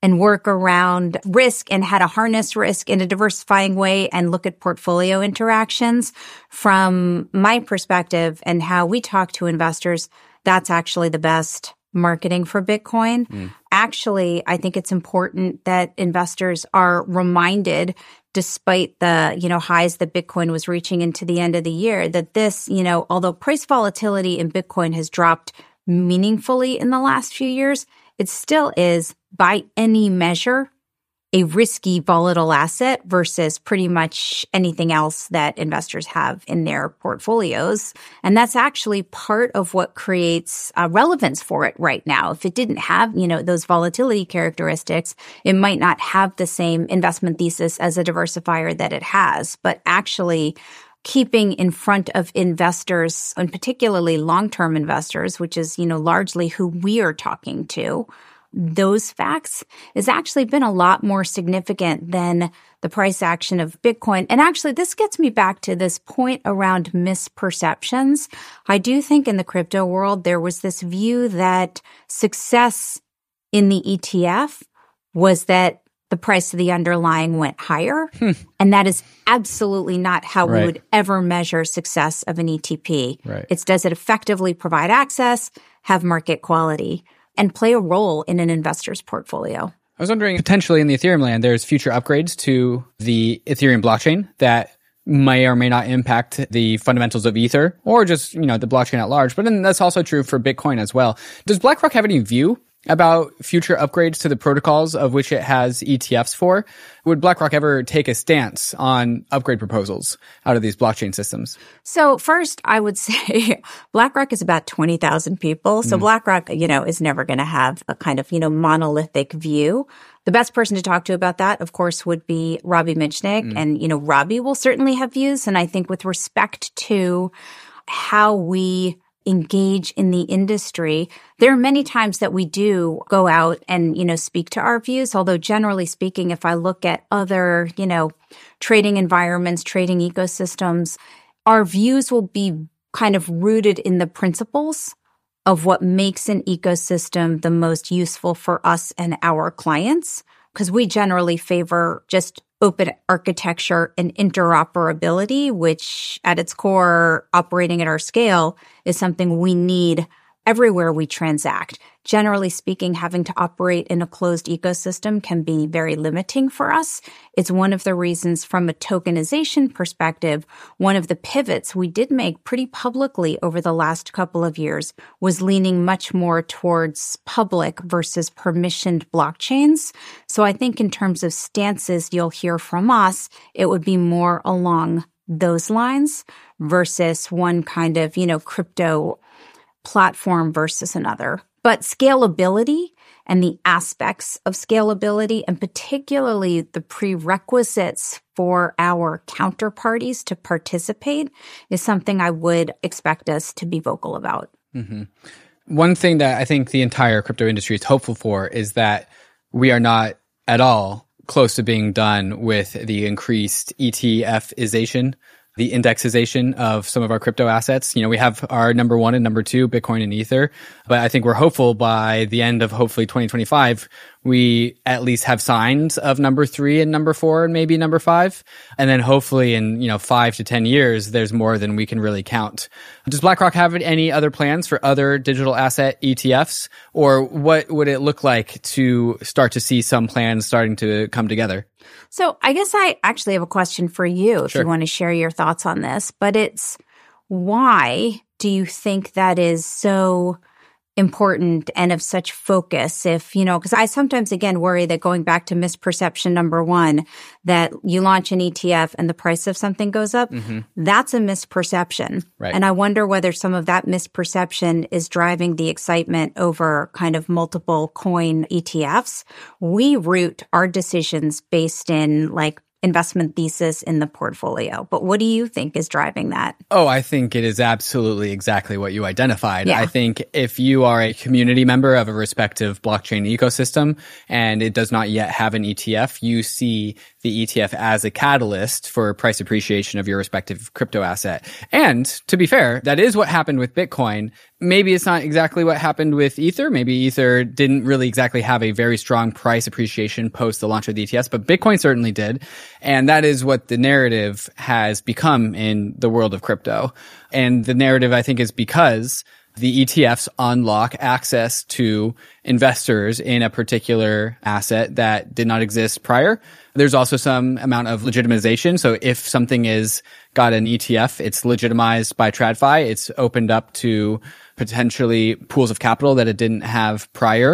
and work around risk and how to harness risk in a diversifying way and look at portfolio interactions. From my perspective and how we talk to investors, that's actually the best marketing for Bitcoin. Mm. Actually, I think it's important that investors are reminded, despite the, you know, highs that Bitcoin was reaching into the end of the year, that this, you know, although price volatility in Bitcoin has dropped meaningfully in the last few years, it still is, by any measure, a risky, volatile asset versus pretty much anything else that investors have in their portfolios. And that's actually part of what creates uh, relevance for it right now. If it didn't have, you know, those volatility characteristics, it might not have the same investment thesis as a diversifier that it has. But actually, keeping in front of investors, and particularly long-term investors, which is, you know, largely who we are talking to, those facts has actually been a lot more significant than the price action of Bitcoin. And actually, this gets me back to this point around misperceptions. I do think in the crypto world, there was this view that success in the E T F was that the price of the underlying went higher. Hmm. And that is absolutely not how right. we would ever measure success of an E T P.
Right.
It's, does it effectively provide access, have market quality, and play a role in an investor's portfolio?
I was wondering, potentially in the Ethereum land, there's future upgrades to the Ethereum blockchain that may or may not impact the fundamentals of Ether or just, you know, the blockchain at large. But then that's also true for Bitcoin as well. Does BlackRock have any view about future upgrades to the protocols of which it has E T Fs for? Would BlackRock ever take a stance on upgrade proposals out of these blockchain systems?
So first, I would say BlackRock is about twenty thousand people. So mm. BlackRock, you know, is never going to have a kind of, you know, monolithic view. The best person to talk to about that, of course, would be Robbie Mitchnick. Mm. And, you know, Robbie will certainly have views. And I think with respect to how we engage in the industry, there are many times that we do go out and, you know, speak to our views. Although generally speaking, if I look at other, you know, trading environments, trading ecosystems, our views will be kind of rooted in the principles of what makes an ecosystem the most useful for us and our clients. Because we generally favor just open architecture and interoperability, which at its core, operating at our scale, is something we need everywhere we transact. Generally speaking, having to operate in a closed ecosystem can be very limiting for us. It's one of the reasons from a tokenization perspective, one of the pivots we did make pretty publicly over the last couple of years was leaning much more towards public versus permissioned blockchains. So I think in terms of stances you'll hear from us, it would be more along those lines versus one kind of, you know, crypto platform versus another. But scalability and the aspects of scalability, and particularly the prerequisites for our counterparties to participate, is something I would expect us to be vocal about.
Mm-hmm. One thing that I think the entire crypto industry is hopeful for is that we are not at all close to being done with the increased E T F-ization, the indexization of some of our crypto assets. You know, we have our number one and number two, Bitcoin and Ether, but I think we're hopeful by the end of hopefully twenty twenty-five, we at least have signs of number three and number four and maybe number five. And then hopefully in, you know, five to ten years, there's more than we can really count. Does BlackRock have any other plans for other digital asset E T Fs? Or what would it look like to start to see some plans starting to come together?
So I guess I actually have a question for you if
Sure.
you want to share your thoughts on this, but it's why do you think that is so important and of such focus? If, you know, because I sometimes again worry that going back to misperception number one, that you launch an E T F and the price of something goes up, mm-hmm. that's a misperception.
Right.
And I wonder whether some of that misperception is driving the excitement over kind of multiple coin E T Fs. We root our decisions based in like investment thesis in the portfolio. But what do you think is driving that?
Oh, I think it is absolutely exactly what you identified.
Yeah.
I think if you are a community member of a respective blockchain ecosystem and it does not yet have an E T F, you see the E T F as a catalyst for price appreciation of your respective crypto asset. And to be fair, that is what happened with Bitcoin. Maybe it's not exactly what happened with Ether. Maybe Ether didn't really exactly have a very strong price appreciation post the launch of the E T Fs, but Bitcoin certainly did. And that is what the narrative has become in the world of crypto. And the narrative, I think, is because the E T Fs unlock access to investors in a particular asset that did not exist prior. There's also some amount of legitimization. So if something is got an E T F, it's legitimized by TradFi. It's opened up to potentially pools of capital that it didn't have prior.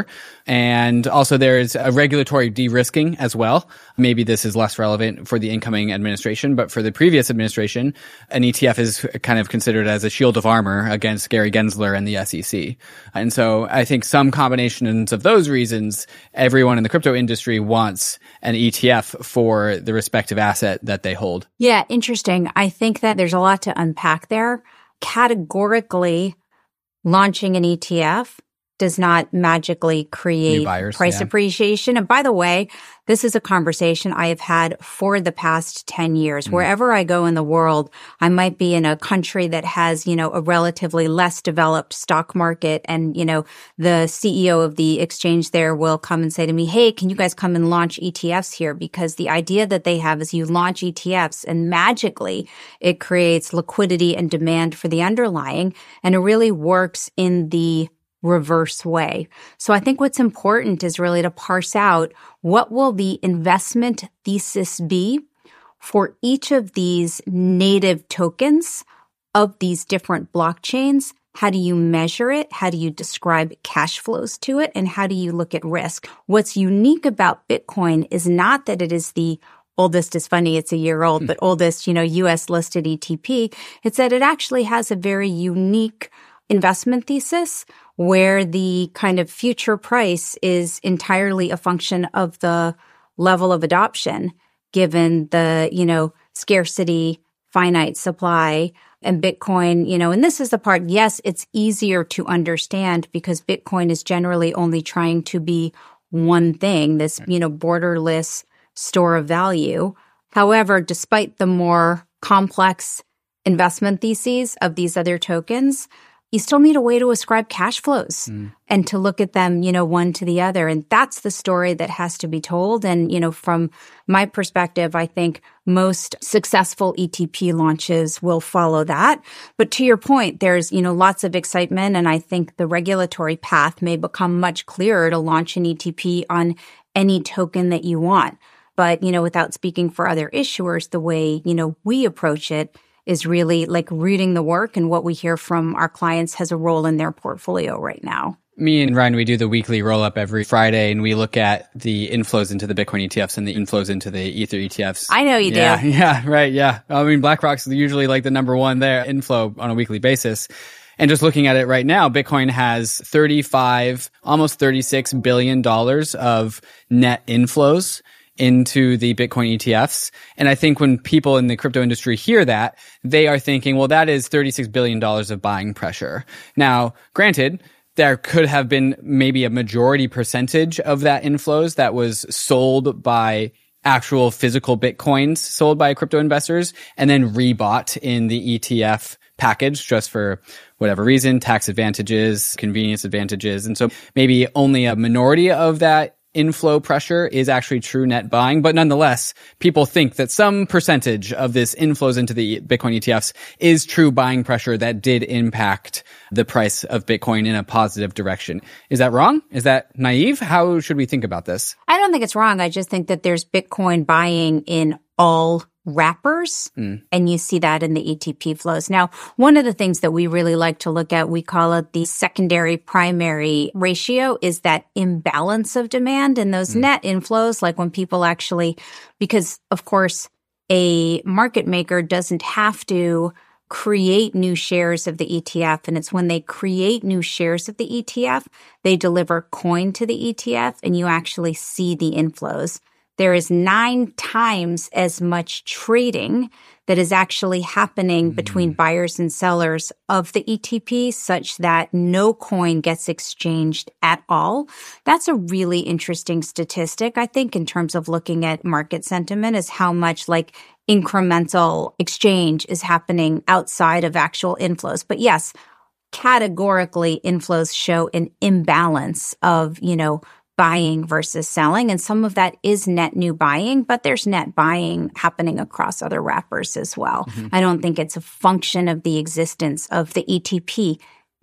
And also there's a regulatory de-risking as well. Maybe this is less relevant for the incoming administration, but for the previous administration, an E T F is kind of considered as a shield of armor against Gary Gensler and the S E C. And so I think some combinations of those reasons, everyone in the crypto industry wants an E T F for the respective asset that they hold.
Yeah, interesting. I think that there's a lot to unpack there. Categorically, launching an E T F does not magically create
buyers,
price
yeah.
appreciation. And by the way, this is a conversation I have had for the past ten years. Mm. Wherever I go in the world, I might be in a country that has, you know, a relatively less developed stock market. And, you know, the C E O of the exchange there will come and say to me, hey, can you guys come and launch E T Fs here? Because the idea that they have is you launch E T Fs and magically it creates liquidity and demand for the underlying. And it really works in the reverse way. So I think what's important is really to parse out what will the investment thesis be for each of these native tokens of these different blockchains. How do you measure it? How do you describe cash flows to it? And how do you look at risk? What's unique about Bitcoin is not that it is the oldest is funny, it's a year old, but oldest, you know, U S listed E T P. It's that it actually has a very unique investment thesis where the kind of future price is entirely a function of the level of adoption, given the, you know, scarcity, finite supply, and Bitcoin, you know, and this is the part, yes, it's easier to understand because Bitcoin is generally only trying to be one thing, this, you know, borderless store of value. However, despite the more complex investment theses of these other tokens, you still need a way to ascribe cash flows mm. and to look at them, you know, one to the other. And that's the story that has to be told. And, you know, from my perspective, I think most successful E T P launches will follow that. But to your point, there's, you know, lots of excitement. And I think the regulatory path may become much clearer to launch an E T P on any token that you want. But, you know, without speaking for other issuers, the way, you know, we approach it is really like reading the work, and what we hear from our clients has a role in their portfolio right now.
Me and Ryan, we do the weekly roll-up every Friday, and we look at the inflows into the Bitcoin E T Fs and the inflows into the Ether E T Fs.
I know you
yeah,
do.
Yeah, right, yeah. I mean, BlackRock's usually like the number one there, inflow on a weekly basis. And just looking at it right now, Bitcoin has thirty-five, almost thirty-six billion dollars of net inflows into the Bitcoin E T Fs. And I think when people in the crypto industry hear that, they are thinking, well, that is thirty-six billion dollars of buying pressure. Now, granted, there could have been maybe a majority percentage of that inflows that was sold by actual physical Bitcoins sold by crypto investors and then rebought in the E T F package just for whatever reason, tax advantages, convenience advantages. And so maybe only a minority of that inflow pressure is actually true net buying. But nonetheless, people think that some percentage of this inflows into the Bitcoin E T Fs is true buying pressure that did impact the price of Bitcoin in a positive direction. Is that wrong? Is that naive? How should we think about this?
I don't think it's wrong. I just think that there's Bitcoin buying in all wrappers, mm. and you see that in the E T P flows. Now, one of the things that we really like to look at, we call it the secondary primary ratio, is that imbalance of demand and those mm. net inflows, like when people actually, because of course, a market maker doesn't have to create new shares of the E T F. And it's when they create new shares of the E T F, they deliver coin to the E T F and you actually see the inflows. there is nine times as much trading that is actually happening between buyers and sellers of the E T P, such that no coin gets exchanged at all. That's a really interesting statistic, I think, in terms of looking at market sentiment, is how much like incremental exchange is happening outside of actual inflows. But yes, categorically, inflows show an imbalance of, you know, buying versus selling. And some of that is net new buying, but there's net buying happening across other wrappers as well. Mm-hmm. I don't think it's a function of the existence of the E T P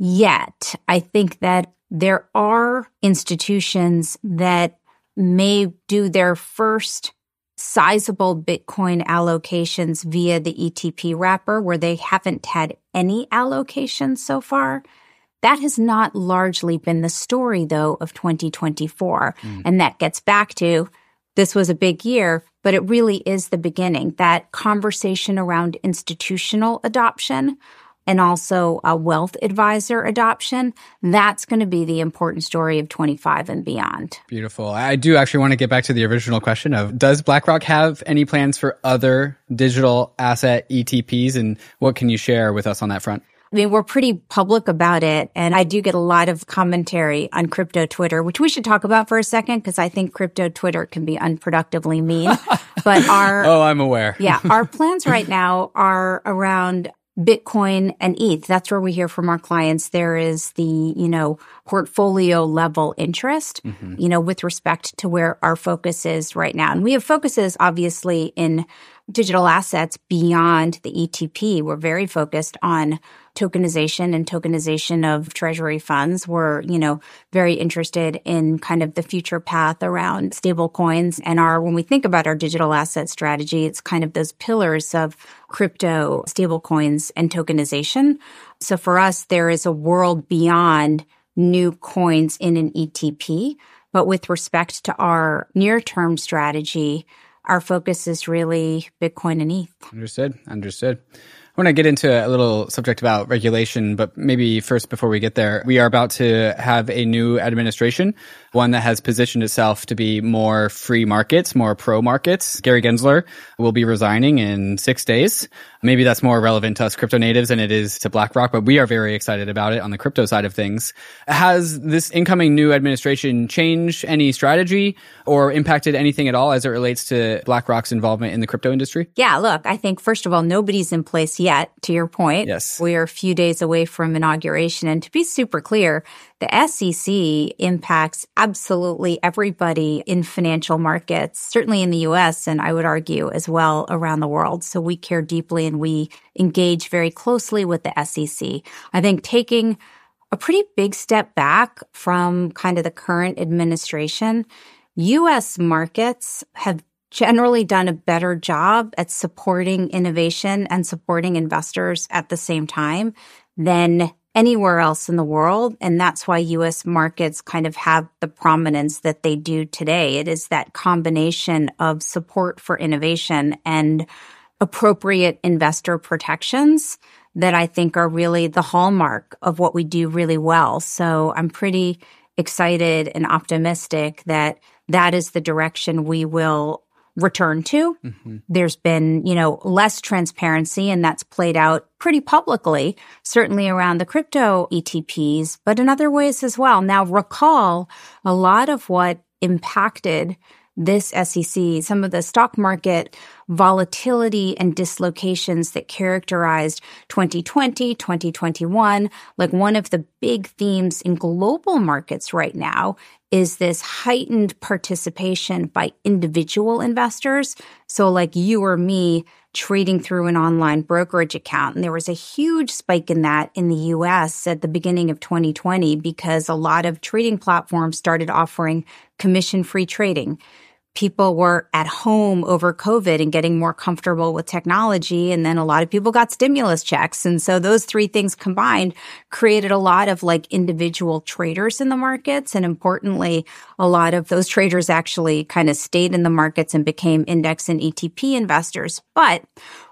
yet. I think that there are institutions that may do their first sizable Bitcoin allocations via the E T P wrapper where they haven't had any allocations so far. That has not largely been the story, though, of twenty twenty-four. Mm. And that gets back to, this was a big year, but it really is the beginning. That conversation around institutional adoption and also a wealth advisor adoption, that's going to be the important story of twenty-five and beyond.
Beautiful. I do actually want to get back to the original question of, does BlackRock have any plans for other digital asset E T Ps? And what can you share with us on that front?
I mean, we're pretty public about it, and I do get a lot of commentary on crypto Twitter, which we should talk about for a second, because I think crypto Twitter can be unproductively mean. But our
oh, I'm aware.
yeah, our plans right now are around Bitcoin and E T H. That's where we hear from our clients. There is the, you know, portfolio level interest, mm-hmm. you know, with respect to where our focus is right now. And we have focuses, obviously, in digital assets beyond the E T P. We're very focused on tokenization and tokenization of treasury funds. We're, you know, very interested in kind of the future path around stable coins. And our, when we think about our digital asset strategy, it's kind of those pillars of crypto, stable coins, and tokenization. So for us, there is a world beyond new coins in an E T P. But with respect to our near-term strategy, our focus is really Bitcoin and E T H.
Understood. Understood. I want to get into a little subject about regulation, but maybe first, before we get there, we are about to have a new administration, one that has positioned itself to be more free markets, more pro markets. Gary Gensler will be resigning in six days. Maybe that's more relevant to us crypto natives than it is to BlackRock, but we are very excited about it on the crypto side of things. Has this incoming new administration changed any strategy or impacted anything at all as it relates to BlackRock's involvement in the crypto industry?
Yeah, look, I think, first of all, nobody's in place yet, to your point.
Yes.
We are a few days away from inauguration. And to be super clear, the S E C impacts absolutely everybody in financial markets, certainly in the U S, and I would argue as well around the world. So we care deeply and we engage very closely with the S E C. I think taking a pretty big step back from kind of the current administration, U S markets have generally done a better job at supporting innovation and supporting investors at the same time than anywhere else in the world. And that's why U S markets kind of have the prominence that they do today. It is that combination of support for innovation and appropriate investor protections that I think are really the hallmark of what we do really well. So I'm pretty excited and optimistic that that is the direction we will return to. Mm-hmm. There's been, you know, less transparency, and that's played out pretty publicly, certainly around the crypto E T Ps, but in other ways as well. Now, recall a lot of what impacted this S E C, some of the stock market volatility and dislocations that characterized twenty twenty, twenty twenty-one. Like, one of the big themes in global markets right now is this heightened participation by individual investors. So like you or me trading through an online brokerage account. And there was a huge spike in that in the U S at the beginning of twenty twenty because a lot of trading platforms started offering commission-free trading. People were at home over COVID and getting more comfortable with technology. And then a lot of people got stimulus checks. And so those three things combined created a lot of like individual traders in the markets. And importantly, a lot of those traders actually kind of stayed in the markets and became index and E T P investors. But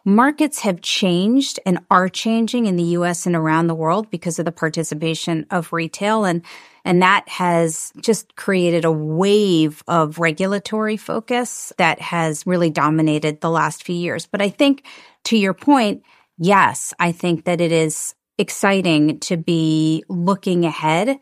markets have changed and are changing in the U S and around the world because of the participation of retail. And, and that has just created a wave of regulatory focus that has really dominated the last few years. But I think, to your point, yes, I think that it is exciting to be looking ahead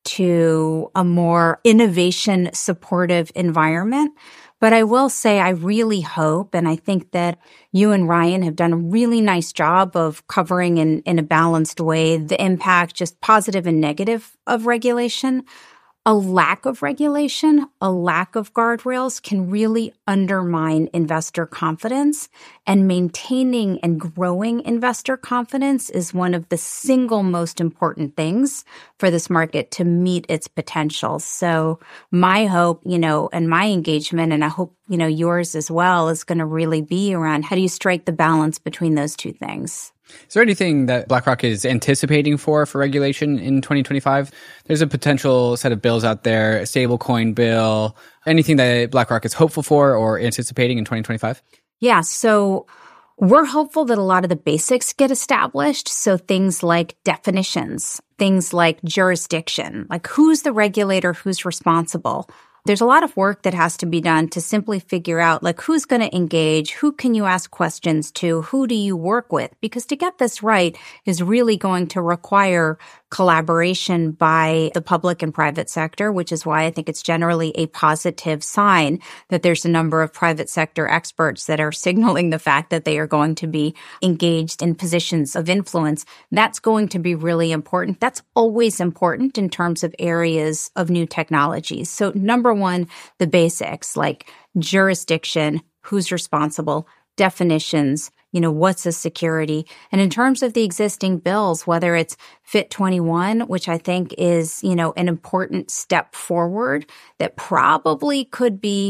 to a more innovation supportive environment. But I will say I really hope, and I think that you and Ryan have done a really nice job of covering in, in a balanced way the impact, just positive and negative, of regulation. A lack of regulation, a lack of guardrails can really undermine investor confidence, and maintaining and growing investor confidence is one of the single most important things for this market to meet its potential. So my hope, you know, and my engagement, and I hope, you know, yours as well, is going to really be around how do you strike the balance between those two things?
Is there anything that BlackRock is anticipating for for regulation in twenty twenty-five? There's a potential set of bills out there, a stablecoin bill, anything that BlackRock is hopeful for or anticipating in twenty twenty-five?
Yeah, so we're hopeful that a lot of the basics get established. So things like definitions, things like jurisdiction, like who's the regulator, who's responsible. There's a lot of work that has to be done to simply figure out, like, who's going to engage, who can you ask questions to, who do you work with? Because to get this right is really going to require collaboration by the public and private sector, which is why I think it's generally a positive sign that there's a number of private sector experts that are signaling the fact that they are going to be engaged in positions of influence. That's going to be really important. That's always important in terms of areas of new technologies. So number one, the basics like jurisdiction, who's responsible, definitions, you know, what's a security? And in terms of the existing bills, whether it's Fit twenty-one, which I think is, you know, an important step forward that probably could be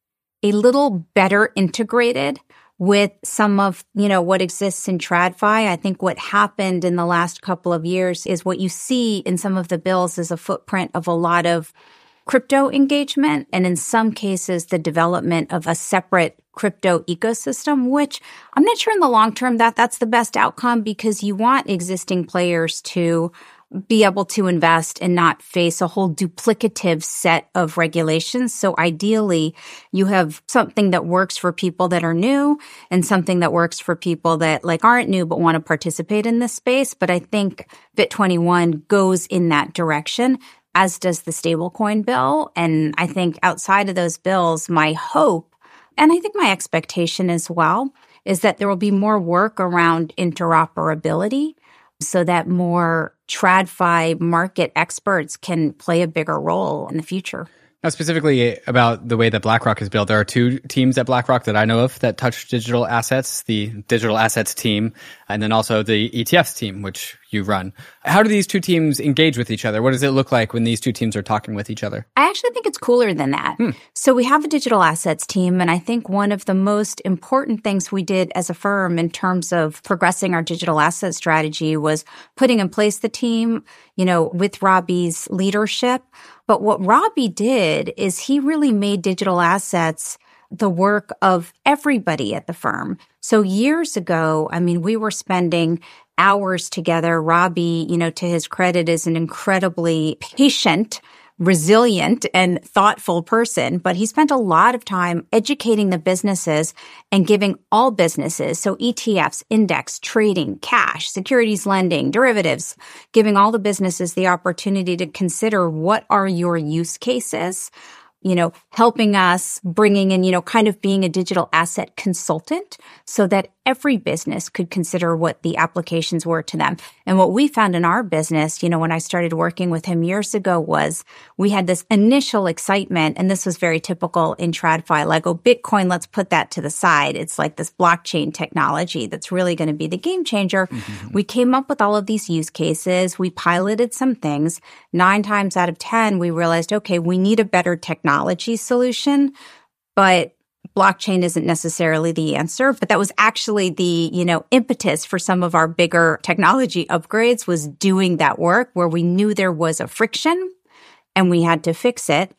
a little better integrated with some of, you know, what exists in TradFi. I think what happened in the last couple of years is what you see in some of the bills is a footprint of a lot of crypto engagement, and in some cases, the development of a separate crypto ecosystem, which I'm not sure in the long term that that's the best outcome, because you want existing players to be able to invest and not face a whole duplicative set of regulations. So ideally, you have something that works for people that are new and something that works for people that like aren't new but want to participate in this space. But I think Fit twenty-one goes in that direction, as does the stablecoin bill. And I think outside of those bills, my hope, and I think my expectation as well, is that there will be more work around interoperability so that more TradFi market experts can play a bigger role in the future.
Now, specifically about the way that BlackRock is built, there are two teams at BlackRock that I know of that touch digital assets, the digital assets team, and then also the E T Fs team, which you run. How do these two teams engage with each other? What does it look like when these two teams are talking with each other?
I actually think it's cooler than that. Hmm. So we have a digital assets team, and I think one of the most important things we did as a firm in terms of progressing our digital asset strategy was putting in place the team, you know, with Robbie's leadership. But what Robbie did is he really made digital assets the work of everybody at the firm. So years ago, I mean, we were spending hours together. Robbie, you know, to his credit, is an incredibly patient, resilient, and thoughtful person, but he spent a lot of time educating the businesses and giving all businesses, so E T Fs, index, trading, cash, securities lending, derivatives, giving all the businesses the opportunity to consider what are your use cases, you know, helping us, bringing in, you know, kind of being a digital asset consultant so that every business could consider what the applications were to them. And what we found in our business, you know, when I started working with him years ago, was we had this initial excitement, and this was very typical in TradFi, like, oh, Bitcoin, let's put that to the side. It's like this blockchain technology that's really going to be the game changer. Mm-hmm. We came up with all of these use cases. We piloted some things. Nine times out of ten, we realized, okay, we need a better technology solution, but blockchain isn't necessarily the answer. But that was actually the, you know, impetus for some of our bigger technology upgrades, was doing that work where we knew there was a friction and we had to fix it.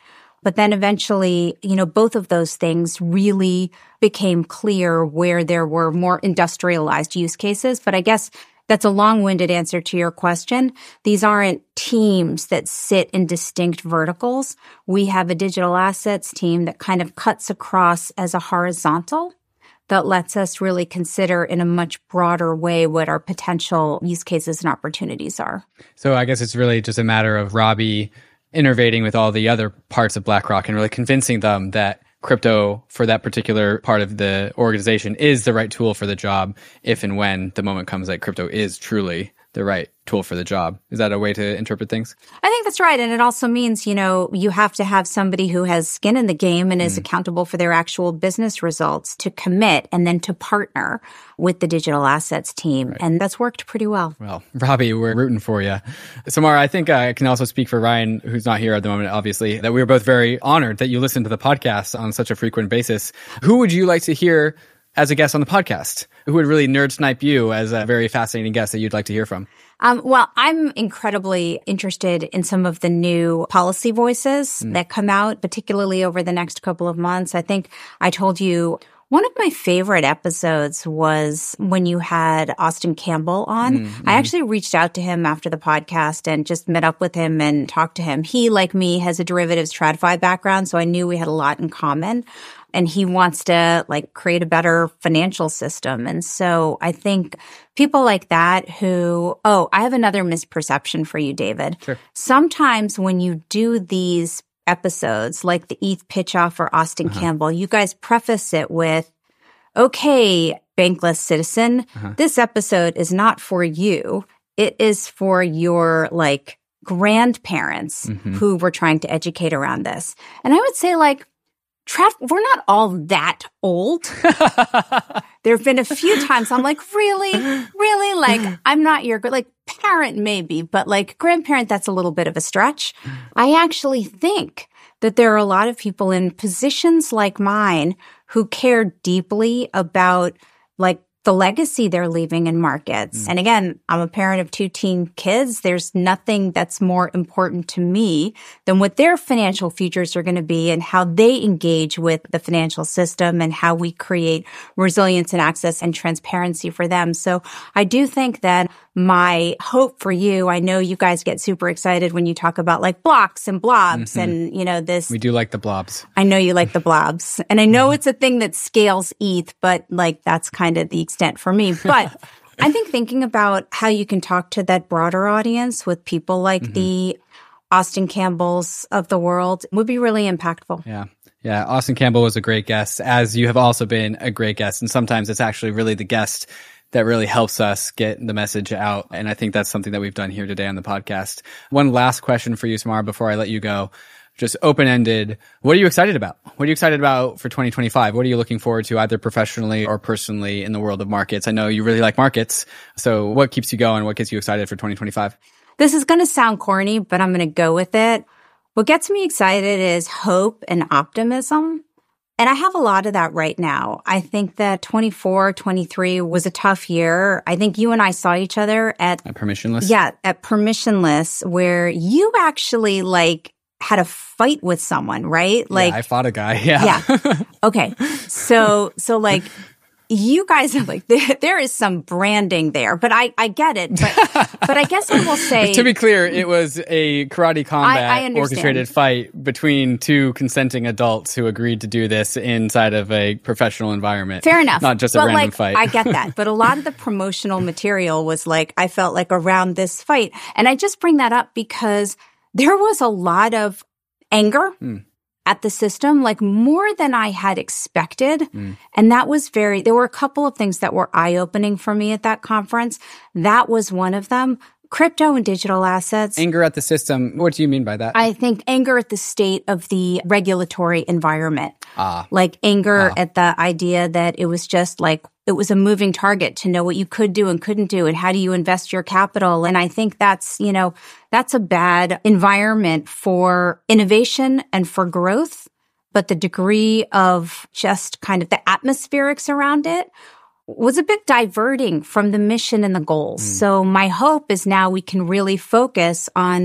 But then eventually, you know, both of those things really became clear where there were more industrialized use cases. But I guess that's a long-winded answer to your question. These aren't teams that sit in distinct verticals. We have a digital assets team that kind of cuts across as a horizontal that lets us really consider in a much broader way what our potential use cases and opportunities are.
So I guess it's really just a matter of Robbie innovating with all the other parts of BlackRock and really convincing them that crypto for that particular part of the organization is the right tool for the job if and when the moment comes that crypto is truly the right tool for the job. Is that a way to interpret things?
I think that's right. And it also means, you know, you have to have somebody who has skin in the game and is mm. accountable for their actual business results to commit and then to partner with the digital assets team. Right. And that's worked pretty well.
Well, Robbie, we're rooting for you. Samara, I think I can also speak for Ryan, who's not here at the moment, obviously, that we were both very honored that you listen to the podcast on such a frequent basis. Who would you like to hear as a guest on the podcast? Who would really nerd snipe you as a very fascinating guest that you'd like to hear from?
Um, well, I'm incredibly interested in some of the new policy voices mm. that come out, particularly over the next couple of months. I think I told you one of my favorite episodes was when you had Austin Campbell on. Mm-hmm. I actually reached out to him after the podcast and just met up with him and talked to him. He, like me, has a derivatives TradFi background, so I knew we had a lot in common. And he wants to like create a better financial system. And so I think people like that who, oh, I have another misperception for you, David.
Sure.
Sometimes when you do these episodes, like the E T H pitch off for Austin uh-huh. Campbell, you guys preface it with, okay, bankless citizen, uh-huh. this episode is not for you. It is for your like grandparents mm-hmm. who were trying to educate around this. And I would say like, Trad, we're not all that old. There have been a few times I'm like, really, really, like, I'm not your, like, parent maybe, but like grandparent, that's a little bit of a stretch. I actually think that there are a lot of people in positions like mine who care deeply about like the legacy they're leaving in markets. Mm. And again, I'm a parent of two teen kids. There's nothing that's more important to me than what their financial futures are going to be and how they engage with the financial system and how we create resilience and access and transparency for them. So I do think that my hope for you, I know you guys get super excited when you talk about like blocks and blobs mm-hmm. and, you know, this.
We do like the blobs.
I know you like the blobs. And I know it's a thing that scales E T H, but like that's kind of the extent for me. But I think thinking about how you can talk to that broader audience with people like mm-hmm. the Austin Campbells of the world would be really impactful.
Yeah. Yeah. Austin Campbell was a great guest, as you have also been a great guest. And sometimes it's actually really the guest that really helps us get the message out. And I think that's something that we've done here today on the podcast. One last question for you, Samara, before I let you go. Just open-ended. What are you excited about? What are you excited about for twenty twenty-five? What are you looking forward to either professionally or personally in the world of markets? I know you really like markets. So what keeps you going? What gets you excited for twenty twenty-five?
This is going to sound corny, but I'm going to go with it. What gets me excited is hope and optimism. And I have a lot of that right now. I think that twenty-four, twenty-three was a tough year. I think you and I saw each other at...
At Permissionless?
Yeah, at Permissionless, where you actually like had a fight with someone, right? Like
yeah, I fought a guy. Yeah.
Yeah. Okay. So, so like you guys are like, there, there is some branding there, but I, I get it. But, but I guess I will say.
To be clear, it was a karate combat I, I orchestrated fight between two consenting adults who agreed to do this inside of a professional environment.
Fair enough.
Not just
but
a random
like,
fight.
I get that. But a lot of the promotional material was like, I felt like around this fight. And I just bring that up because there was a lot of anger mm. at the system, like more than I had expected. Mm. And that was very, there were a couple of things that were eye-opening for me at that conference. That was one of them. Crypto and digital assets.
Anger at the system. What do you mean by that?
I think anger at the state of the regulatory environment.
Ah.
Like anger
ah.
at the idea that it was just like, it was a moving target to know what you could do and couldn't do and how do you invest your capital. And I think that's, you know, that's a bad environment for innovation and for growth. But the degree of just kind of the atmospherics around it was a bit diverting from the mission and the goals. Mm. So my hope is now we can really focus on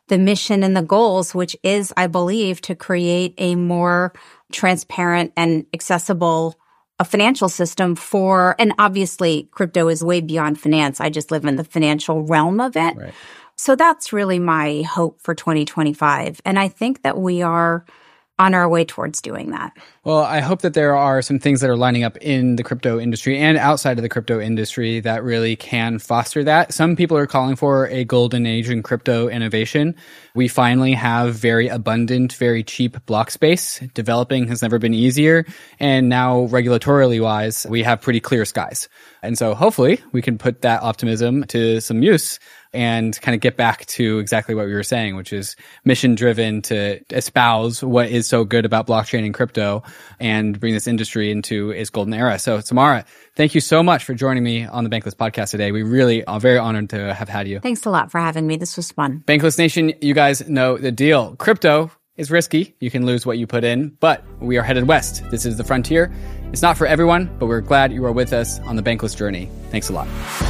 the mission and the goals, which is, I believe, to create a more transparent and accessible a financial system for, and obviously crypto is way beyond finance. I just live in the financial realm of it.
Right.
So that's really my hope for twenty twenty-five. And I think that we are on our way towards doing that.
Well, I hope that there are some things that are lining up in the crypto industry and outside of the crypto industry that really can foster that. Some people are calling for a golden age in crypto innovation. We finally have very abundant, very cheap block space. Developing has never been easier. And now, regulatorily wise, we have pretty clear skies. And so hopefully we can put that optimism to some use and kind of get back to exactly what we were saying, which is mission driven to espouse what is so good about blockchain and crypto and bring this industry into its golden era. So Samara, thank you so much for joining me on the Bankless podcast today. We really are very honored to have had you.
Thanks a lot for having me. This was fun.
Bankless Nation, you guys know the deal. Crypto is risky. You can lose what you put in, but we are headed west. This is the frontier. It's not for everyone, but we're glad you are with us on the Bankless journey. Thanks a lot.